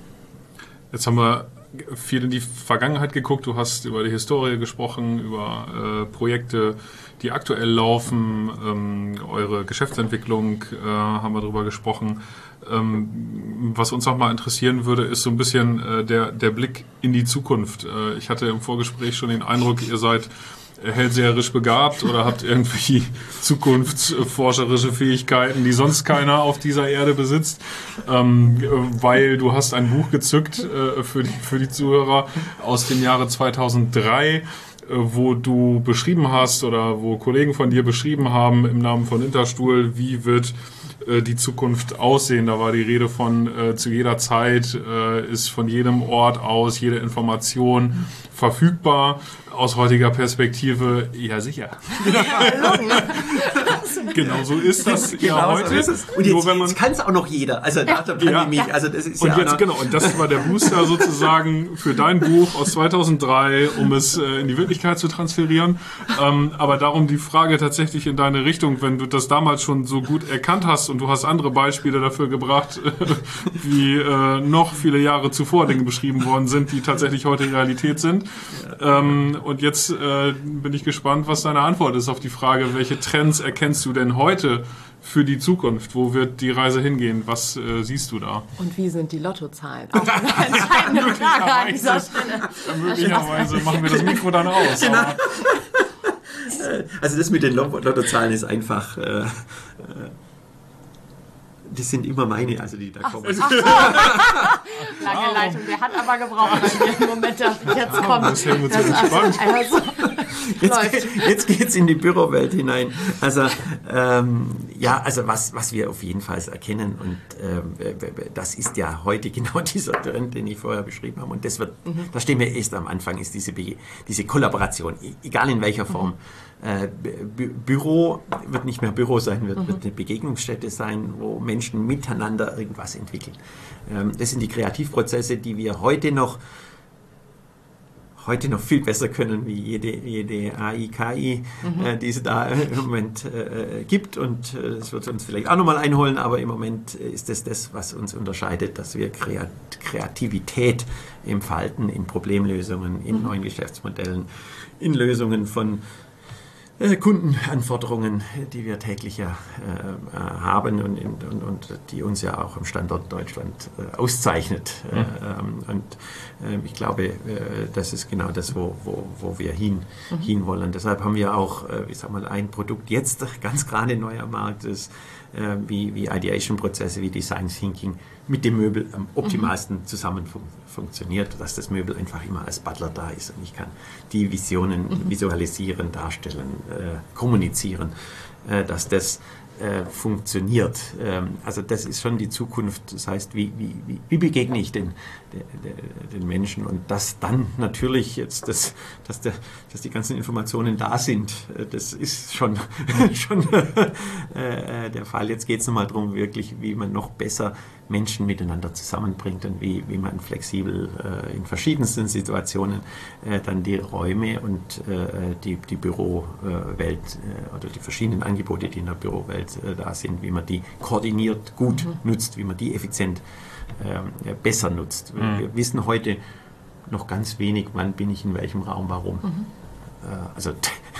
Jetzt haben wir viel in die Vergangenheit geguckt. Du hast über die Historie gesprochen, über äh, Projekte, die aktuell laufen, ähm, eure Geschäftsentwicklung äh, haben wir darüber gesprochen. Ähm, was uns noch mal interessieren würde, ist so ein bisschen äh, der, der Blick in die Zukunft. Äh, ich hatte im Vorgespräch schon den Eindruck, ihr seid hellseherisch begabt oder habt irgendwie zukunftsforscherische Fähigkeiten, die sonst keiner auf dieser Erde besitzt, ähm, weil du hast ein Buch gezückt äh, für die, für die Zuhörer aus dem Jahre zweitausenddrei, äh, wo du beschrieben hast oder wo Kollegen von dir beschrieben haben im Namen von Interstuhl, wie wird äh, die Zukunft aussehen. Da war die Rede von äh, zu jeder Zeit äh, ist von jedem Ort aus jede Information verfügbar. Aus heutiger Perspektive, ja sicher. genau so ist das ja genau heute. So ist es. Und jetzt, jetzt kann es auch noch jeder, also nach der Pandemie. Ja. Also das ist und ja jetzt, genau, und das war der Booster sozusagen für dein Buch aus zweitausenddrei, um es äh, in die Wirklichkeit zu transferieren. Ähm, aber darum die Frage tatsächlich in deine Richtung, wenn du das damals schon so gut erkannt hast und du hast andere Beispiele dafür gebracht, wie äh, noch viele Jahre zuvor Dinge beschrieben worden sind, die tatsächlich heute Realität sind. Ähm, und jetzt äh, bin ich gespannt, was deine Antwort ist auf die Frage, welche Trends erkennst du denn heute für die Zukunft? Wo wird die Reise hingehen? Was äh, siehst du da? Und wie sind die Lottozahlen? Auch eine entscheidende Frage an dieser Stelle. Möglicherweise machen wir das Mikro dann aus. Genau. Also das mit den Lottozahlen ist einfach... Äh, äh, das sind immer meine, also die da kommen. Ach so. Lange Leitung, der hat aber gebraucht bei mir im Moment, der jetzt kommt. Das hängen wir zu entspannt. Also, jetzt jetzt geht es in die Bürowelt hinein. Also ähm, ja, also was, was wir auf jeden Fall erkennen und ähm, das ist ja heute genau dieser Trend, den ich vorher beschrieben habe und das wird, mhm. da stehen wir erst am Anfang, ist diese, diese Kollaboration, egal in welcher Form. Äh, Bü- Büro wird nicht mehr Büro sein, wird, mhm. wird eine Begegnungsstätte sein, wo Menschen miteinander irgendwas entwickeln. Ähm, das sind die Kreativprozesse, die wir heute noch heute noch viel besser können, wie jede, jede A I, K I, mhm. äh, die es da im Moment äh, gibt. Und äh, das wird uns vielleicht auch nochmal einholen, aber im Moment ist das das, was uns unterscheidet, dass wir Kreat- Kreativität entfalten in Problemlösungen, in mhm. neuen Geschäftsmodellen, in Lösungen von Kundenanforderungen, die wir täglich ja äh, haben und, und, und die uns ja auch im Standort Deutschland äh, auszeichnet. Mhm. Äh, und äh, ich glaube, äh, das ist genau das, wo, wo, wo wir hin, mhm. hinwollen. Deshalb haben wir auch, äh, ich sag mal, ein Produkt jetzt ganz gerade neu am Markt, ist, äh, wie, wie Ideation-Prozesse, wie Design Thinking mit dem Möbel am optimalsten mhm. zusammen fun- funktioniert, dass das Möbel einfach immer als Butler da ist und ich kann die Visionen mhm. visualisieren, darstellen, äh, kommunizieren, äh, dass das äh, funktioniert. Ähm, also das ist schon die Zukunft. Das heißt, wie, wie, wie, wie begegne ich den, de, de, den Menschen und dass dann natürlich jetzt, das, dass, der, dass die ganzen Informationen da sind, äh, das ist schon, schon äh, der Fall. Jetzt geht es nochmal darum, wirklich, wie man noch besser Menschen miteinander zusammenbringt und wie, wie man flexibel äh, in verschiedensten Situationen äh, dann die Räume und äh, die, die Bürowelt äh, oder die verschiedenen Angebote, die in der Bürowelt äh, da sind, wie man die koordiniert gut mhm. nutzt, wie man die effizient äh, besser nutzt. Mhm. Wir wissen heute noch ganz wenig, wann bin ich in welchem Raum, warum. Mhm. Äh, also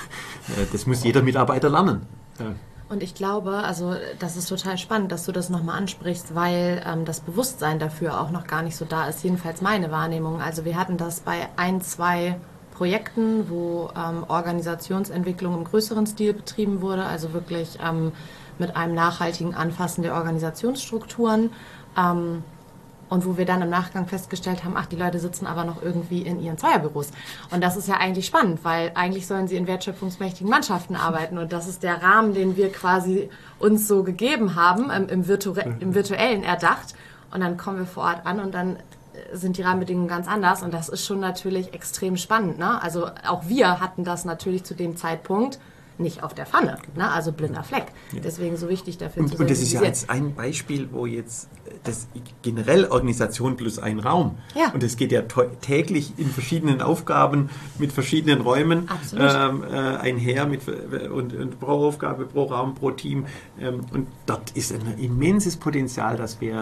das muss jeder Mitarbeiter lernen. Äh, Und ich glaube, also das ist total spannend, dass du das nochmal ansprichst, weil ähm, das Bewusstsein dafür auch noch gar nicht so da ist, jedenfalls meine Wahrnehmung. Also wir hatten das bei ein, zwei Projekten, wo ähm, Organisationsentwicklung im größeren Stil betrieben wurde, also wirklich ähm, mit einem nachhaltigen Anfassen der Organisationsstrukturen. Ähm, Und wo wir dann im Nachgang festgestellt haben, ach, die Leute sitzen aber noch irgendwie in ihren Zweierbüros. Und das ist ja eigentlich spannend, weil eigentlich sollen sie in wertschöpfungsmächtigen Mannschaften arbeiten. Und das ist der Rahmen, den wir quasi uns so gegeben haben, im, im, Virtu- im Virtuellen erdacht. Und dann kommen wir vor Ort an und dann sind die Rahmenbedingungen ganz anders. Und das ist schon natürlich extrem spannend, ne? Also auch wir hatten das natürlich zu dem Zeitpunkt nicht auf der Pfanne, ne? Also blinder Fleck. Ja. Deswegen so wichtig dafür und, zu Und das ist ja jetzt ein Beispiel, wo jetzt das generell Organisation plus ein Raum. Ja. Und es geht ja t- täglich in verschiedenen Aufgaben mit verschiedenen Räumen ähm, äh, einher mit, und, und pro Aufgabe, pro Raum, pro Team. Ähm, und dort ist ein immenses Potenzial, dass wir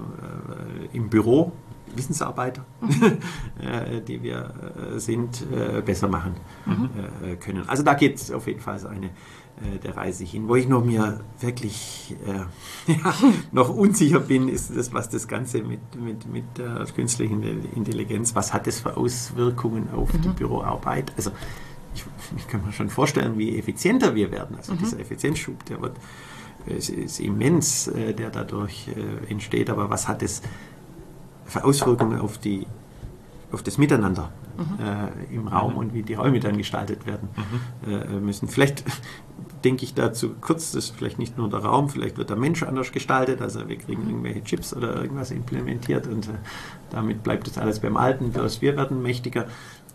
äh, im Büro Wissensarbeiter, mhm. äh, die wir äh, sind, äh, besser machen mhm. äh, können. Also da geht es auf jeden Fall so eine äh, der Reise hin. Wo ich noch mir wirklich äh, ja, noch unsicher bin, ist das, was das Ganze mit, mit, mit der künstlichen Intelligenz, was hat das für Auswirkungen auf mhm. die Büroarbeit? Also ich, ich kann mir schon vorstellen, wie effizienter wir werden. Also mhm. dieser Effizienzschub, der wird ist, ist immens, äh, der dadurch äh, entsteht. Aber was hat es für Auswirkungen auf, die, auf das Miteinander mhm. äh, im Raum mhm. und wie die Räume dann gestaltet werden mhm. äh, müssen. Vielleicht denke ich dazu kurz, das ist vielleicht nicht nur der Raum, vielleicht wird der Mensch anders gestaltet, also wir kriegen mhm. irgendwelche Chips oder irgendwas implementiert und äh, damit bleibt das alles beim Alten, wir werden mächtiger.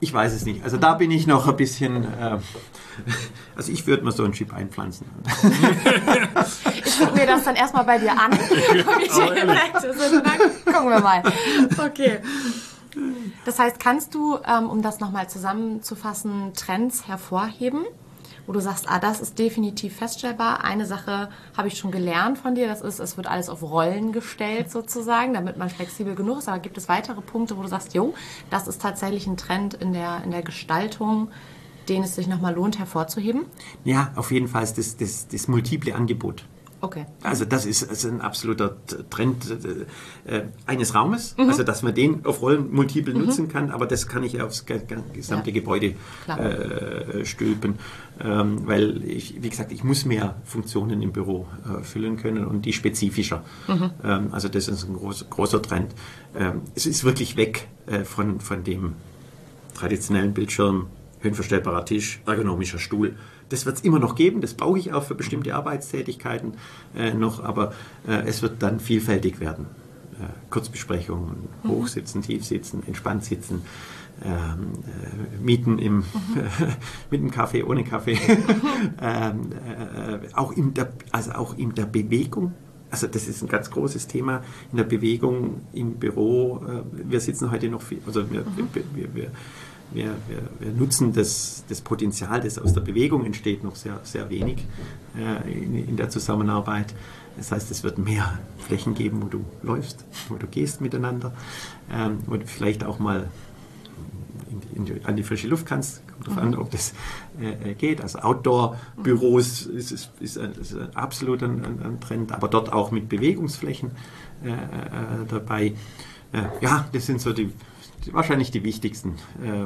Ich weiß es nicht. Also da bin ich noch ein bisschen... Äh, also ich würde mir so einen Chip einpflanzen. Ich gucke mir das dann erstmal bei dir an. Wie die Effekte sind. Dann gucken wir mal. Okay. Das heißt, kannst du, ähm, um das nochmal zusammenzufassen, Trends hervorheben, wo du sagst, ah, das ist definitiv feststellbar. Eine Sache habe ich schon gelernt von dir, das ist, es wird alles auf Rollen gestellt sozusagen, damit man flexibel genug ist. Aber gibt es weitere Punkte, wo du sagst, jo, das ist tatsächlich ein Trend in der, in der Gestaltung, den es sich nochmal lohnt hervorzuheben? Ja, auf jeden Fall ist das, das, das multiple Angebot. Okay. Also das ist, also ein absoluter Trend äh, eines Raumes, mhm. also dass man den auf Rollen multiple mhm. nutzen kann, aber das kann ich aufs gesamte ja. Gebäude äh, stülpen, ähm, weil ich, wie gesagt, ich muss mehr Funktionen im Büro äh, füllen können und die spezifischer. Mhm. Ähm, also das ist ein groß, großer Trend. Ähm, es ist wirklich weg äh, von, von dem traditionellen Bildschirm, höhenverstellbarer Tisch, ergonomischer Stuhl. Das wird es immer noch geben, das brauche ich auch für bestimmte Arbeitstätigkeiten äh, noch, aber äh, es wird dann vielfältig werden. Äh, Kurzbesprechungen, mhm. Hochsitzen, Tiefsitzen, entspannt sitzen, ähm, äh, Mieten im, mhm. mit dem Kaffee, ohne Kaffee, ähm, äh, auch, in der, also auch in der Bewegung. Also das ist ein ganz großes Thema in der Bewegung im Büro. Äh, wir sitzen heute noch viel, also wir, mhm. wir, wir, wir Wir, wir, wir nutzen das, das Potenzial, das aus der Bewegung entsteht, noch sehr, sehr wenig äh, in, in der Zusammenarbeit. Das heißt, es wird mehr Flächen geben, wo du läufst, wo du gehst miteinander, ähm, wo du vielleicht auch mal in die, in die, an die frische Luft kannst. Kommt darauf an, ob das äh, geht. Also Outdoor-Büros ist, ist, ist, ein, ist ein absolut ein, ein Trend, aber dort auch mit Bewegungsflächen äh, äh, dabei. Äh, ja, das sind so die wahrscheinlich die wichtigsten, äh, äh,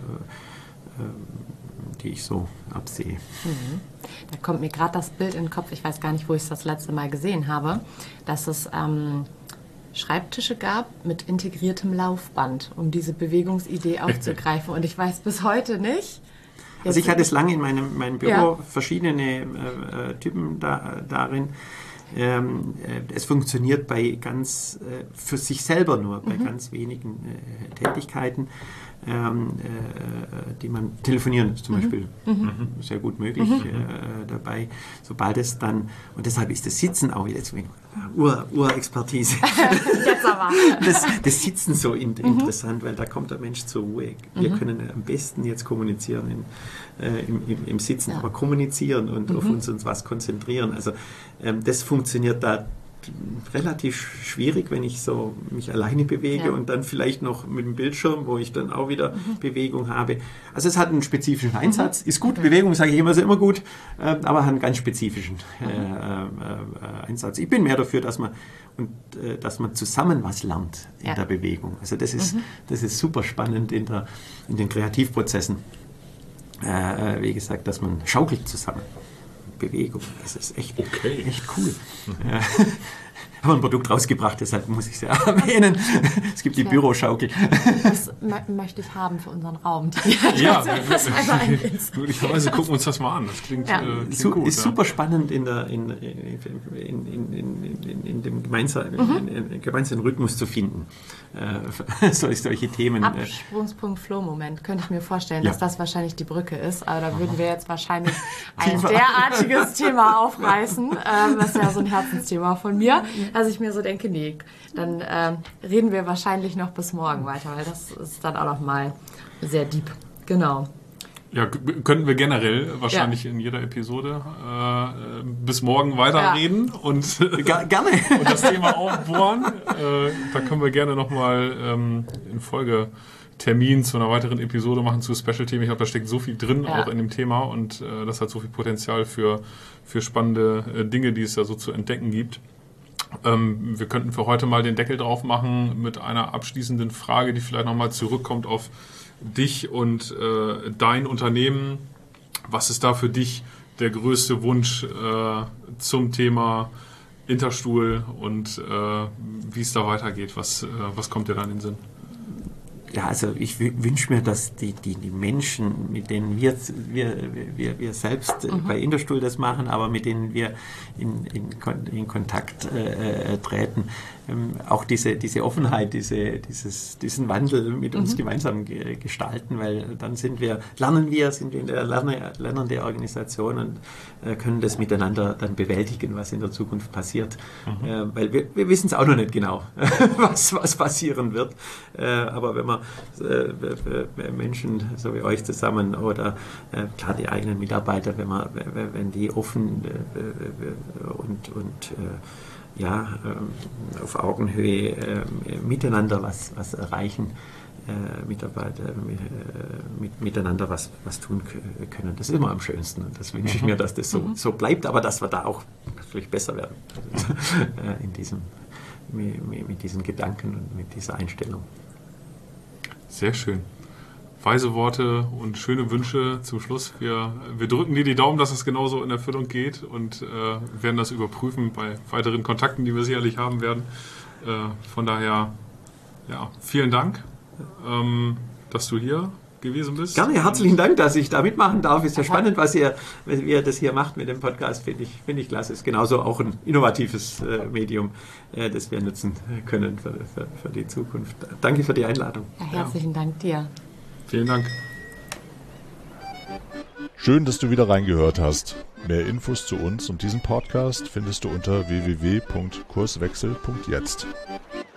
die ich so absehe. Mhm. Da kommt mir gerade das Bild in den Kopf, ich weiß gar nicht, wo ich es das letzte Mal gesehen habe, dass es ähm, Schreibtische gab mit integriertem Laufband, um diese Bewegungsidee aufzugreifen. Und ich weiß bis heute nicht. Also ich hatte es lange in meinem, meinem Büro, ja. verschiedene äh, Typen da, darin. Ähm, äh, es funktioniert bei ganz, äh, für sich selber nur, bei mhm. ganz wenigen äh, Tätigkeiten, ähm, äh, die man telefonieren ist zum mhm. Beispiel mhm. sehr gut möglich mhm. äh, dabei. Sobald es dann, und deshalb ist das Sitzen auch jetzt Ur, Urexpertise. Jetzt aber. Das, das Sitzen so in, mhm. interessant, weil da kommt der Mensch zur Ruhe. Wir mhm. können am besten jetzt kommunizieren in, äh, im, im, im Sitzen, ja. aber kommunizieren und mhm. auf uns, uns was konzentrieren. Also ähm, das funktioniert da relativ schwierig, wenn ich so mich alleine bewege ja. und dann vielleicht noch mit dem Bildschirm, wo ich dann auch wieder mhm. Bewegung habe. Also es hat einen spezifischen Einsatz. Mhm. Ist gut, okay. Bewegung sage ich immer, ist immer gut, äh, aber hat einen ganz spezifischen äh, äh, äh, Einsatz. Ich bin mehr dafür, dass man und äh, dass man zusammen was lernt in ja. der Bewegung. Also das ist mhm. das ist super spannend in der in den Kreativprozessen. Äh, wie gesagt, dass man schaukelt zusammen. Bewegung. Das ist echt, okay. echt cool. Mhm. Ja. Ich habe ein Produkt rausgebracht, deshalb muss ich es ja erwähnen. Es gibt die ja. Büroschaukel. Das m- möchte ich haben für unseren Raum. Ja, möglicherweise gucken wir uns das mal an. Das klingt, ja. äh, klingt Su- gut. Ist ja. super spannend in, der, in, in, in, in, in, in dem gemeinsamen, mhm. in, in gemeinsamen Rhythmus zu finden. Äh, solche, solche Themen. Absprungspunkt Flow-Moment. Könnte ich mir vorstellen, ja. dass das wahrscheinlich die Brücke ist. Aber da würden wir jetzt wahrscheinlich ein derartiges Thema aufreißen. Ähm, das ist ja so ein Herzensthema von mir. Dass ich mir so denke, nee, dann äh, reden wir wahrscheinlich noch bis morgen weiter, weil das ist dann auch noch mal sehr deep. Genau. Ja, g- könnten wir generell wahrscheinlich ja. in jeder Episode äh, bis morgen weiterreden ja. und, G- gerne. und das Thema aufbohren. Äh, da können wir gerne nochmal ähm, in Folge Termin zu einer weiteren Episode machen zu Special-Themen. Ich glaube, da steckt so viel drin, ja. auch in dem Thema, und äh, das hat so viel Potenzial für, für spannende äh, Dinge, die es da so zu entdecken gibt. Ähm, wir könnten für heute mal den Deckel drauf machen mit einer abschließenden Frage, die vielleicht nochmal zurückkommt auf dich und äh, dein Unternehmen. Was ist da für dich der größte Wunsch äh, zum Thema Interstuhl und äh, wie es da weitergeht? Was, äh, was kommt dir da in den Sinn? ja, also ich wünsche mir, dass die, die, die Menschen, mit denen wir, wir, wir, wir selbst mhm. bei Interstuhl das machen, aber mit denen wir in, in, in Kontakt äh, treten, ähm, auch diese, diese Offenheit, diese, dieses, diesen Wandel mit uns mhm. gemeinsam ge- gestalten, weil dann sind wir, lernen wir, sind wir in der Lerne, lernende Organisation und äh, können das miteinander dann bewältigen, was in der Zukunft passiert. Mhm. Äh, weil wir, wir wissen es auch noch nicht genau, was, was passieren wird. Äh, aber wenn man äh, Menschen so wie euch zusammen oder äh, klar die eigenen Mitarbeiter, wenn man, wenn die offen äh, und, und äh, ja, äh, auf Augenhöhe äh, miteinander was, was erreichen, äh, Mitarbeiter äh, mit, miteinander was, was tun können. Das ist immer am schönsten und das wünsche ich mir, dass das so, so bleibt, aber dass wir da auch natürlich besser werden äh, in diesem, mit, mit diesen Gedanken und mit dieser Einstellung. Sehr schön. Weise Worte und schöne Wünsche zum Schluss. Wir, wir drücken dir die Daumen, dass es genauso in Erfüllung geht und äh, werden das überprüfen bei weiteren Kontakten, die wir sicherlich haben werden. Äh, von daher, ja, vielen Dank, ähm, dass du hier gewesen bist. Gerne, herzlichen Dank, dass ich da mitmachen darf. Ist ja spannend, was ihr, wie ihr das hier macht mit dem Podcast, finde ich, finde ich klasse. Ist genauso auch ein innovatives äh, Medium, äh, das wir nutzen können für, für, für die Zukunft. Danke für die Einladung. Ja, herzlichen ja. Dank dir. Vielen Dank. Schön, dass du wieder reingehört hast. Mehr Infos zu uns und diesem Podcast findest du unter w w w punkt kurswechsel punkt jetzt.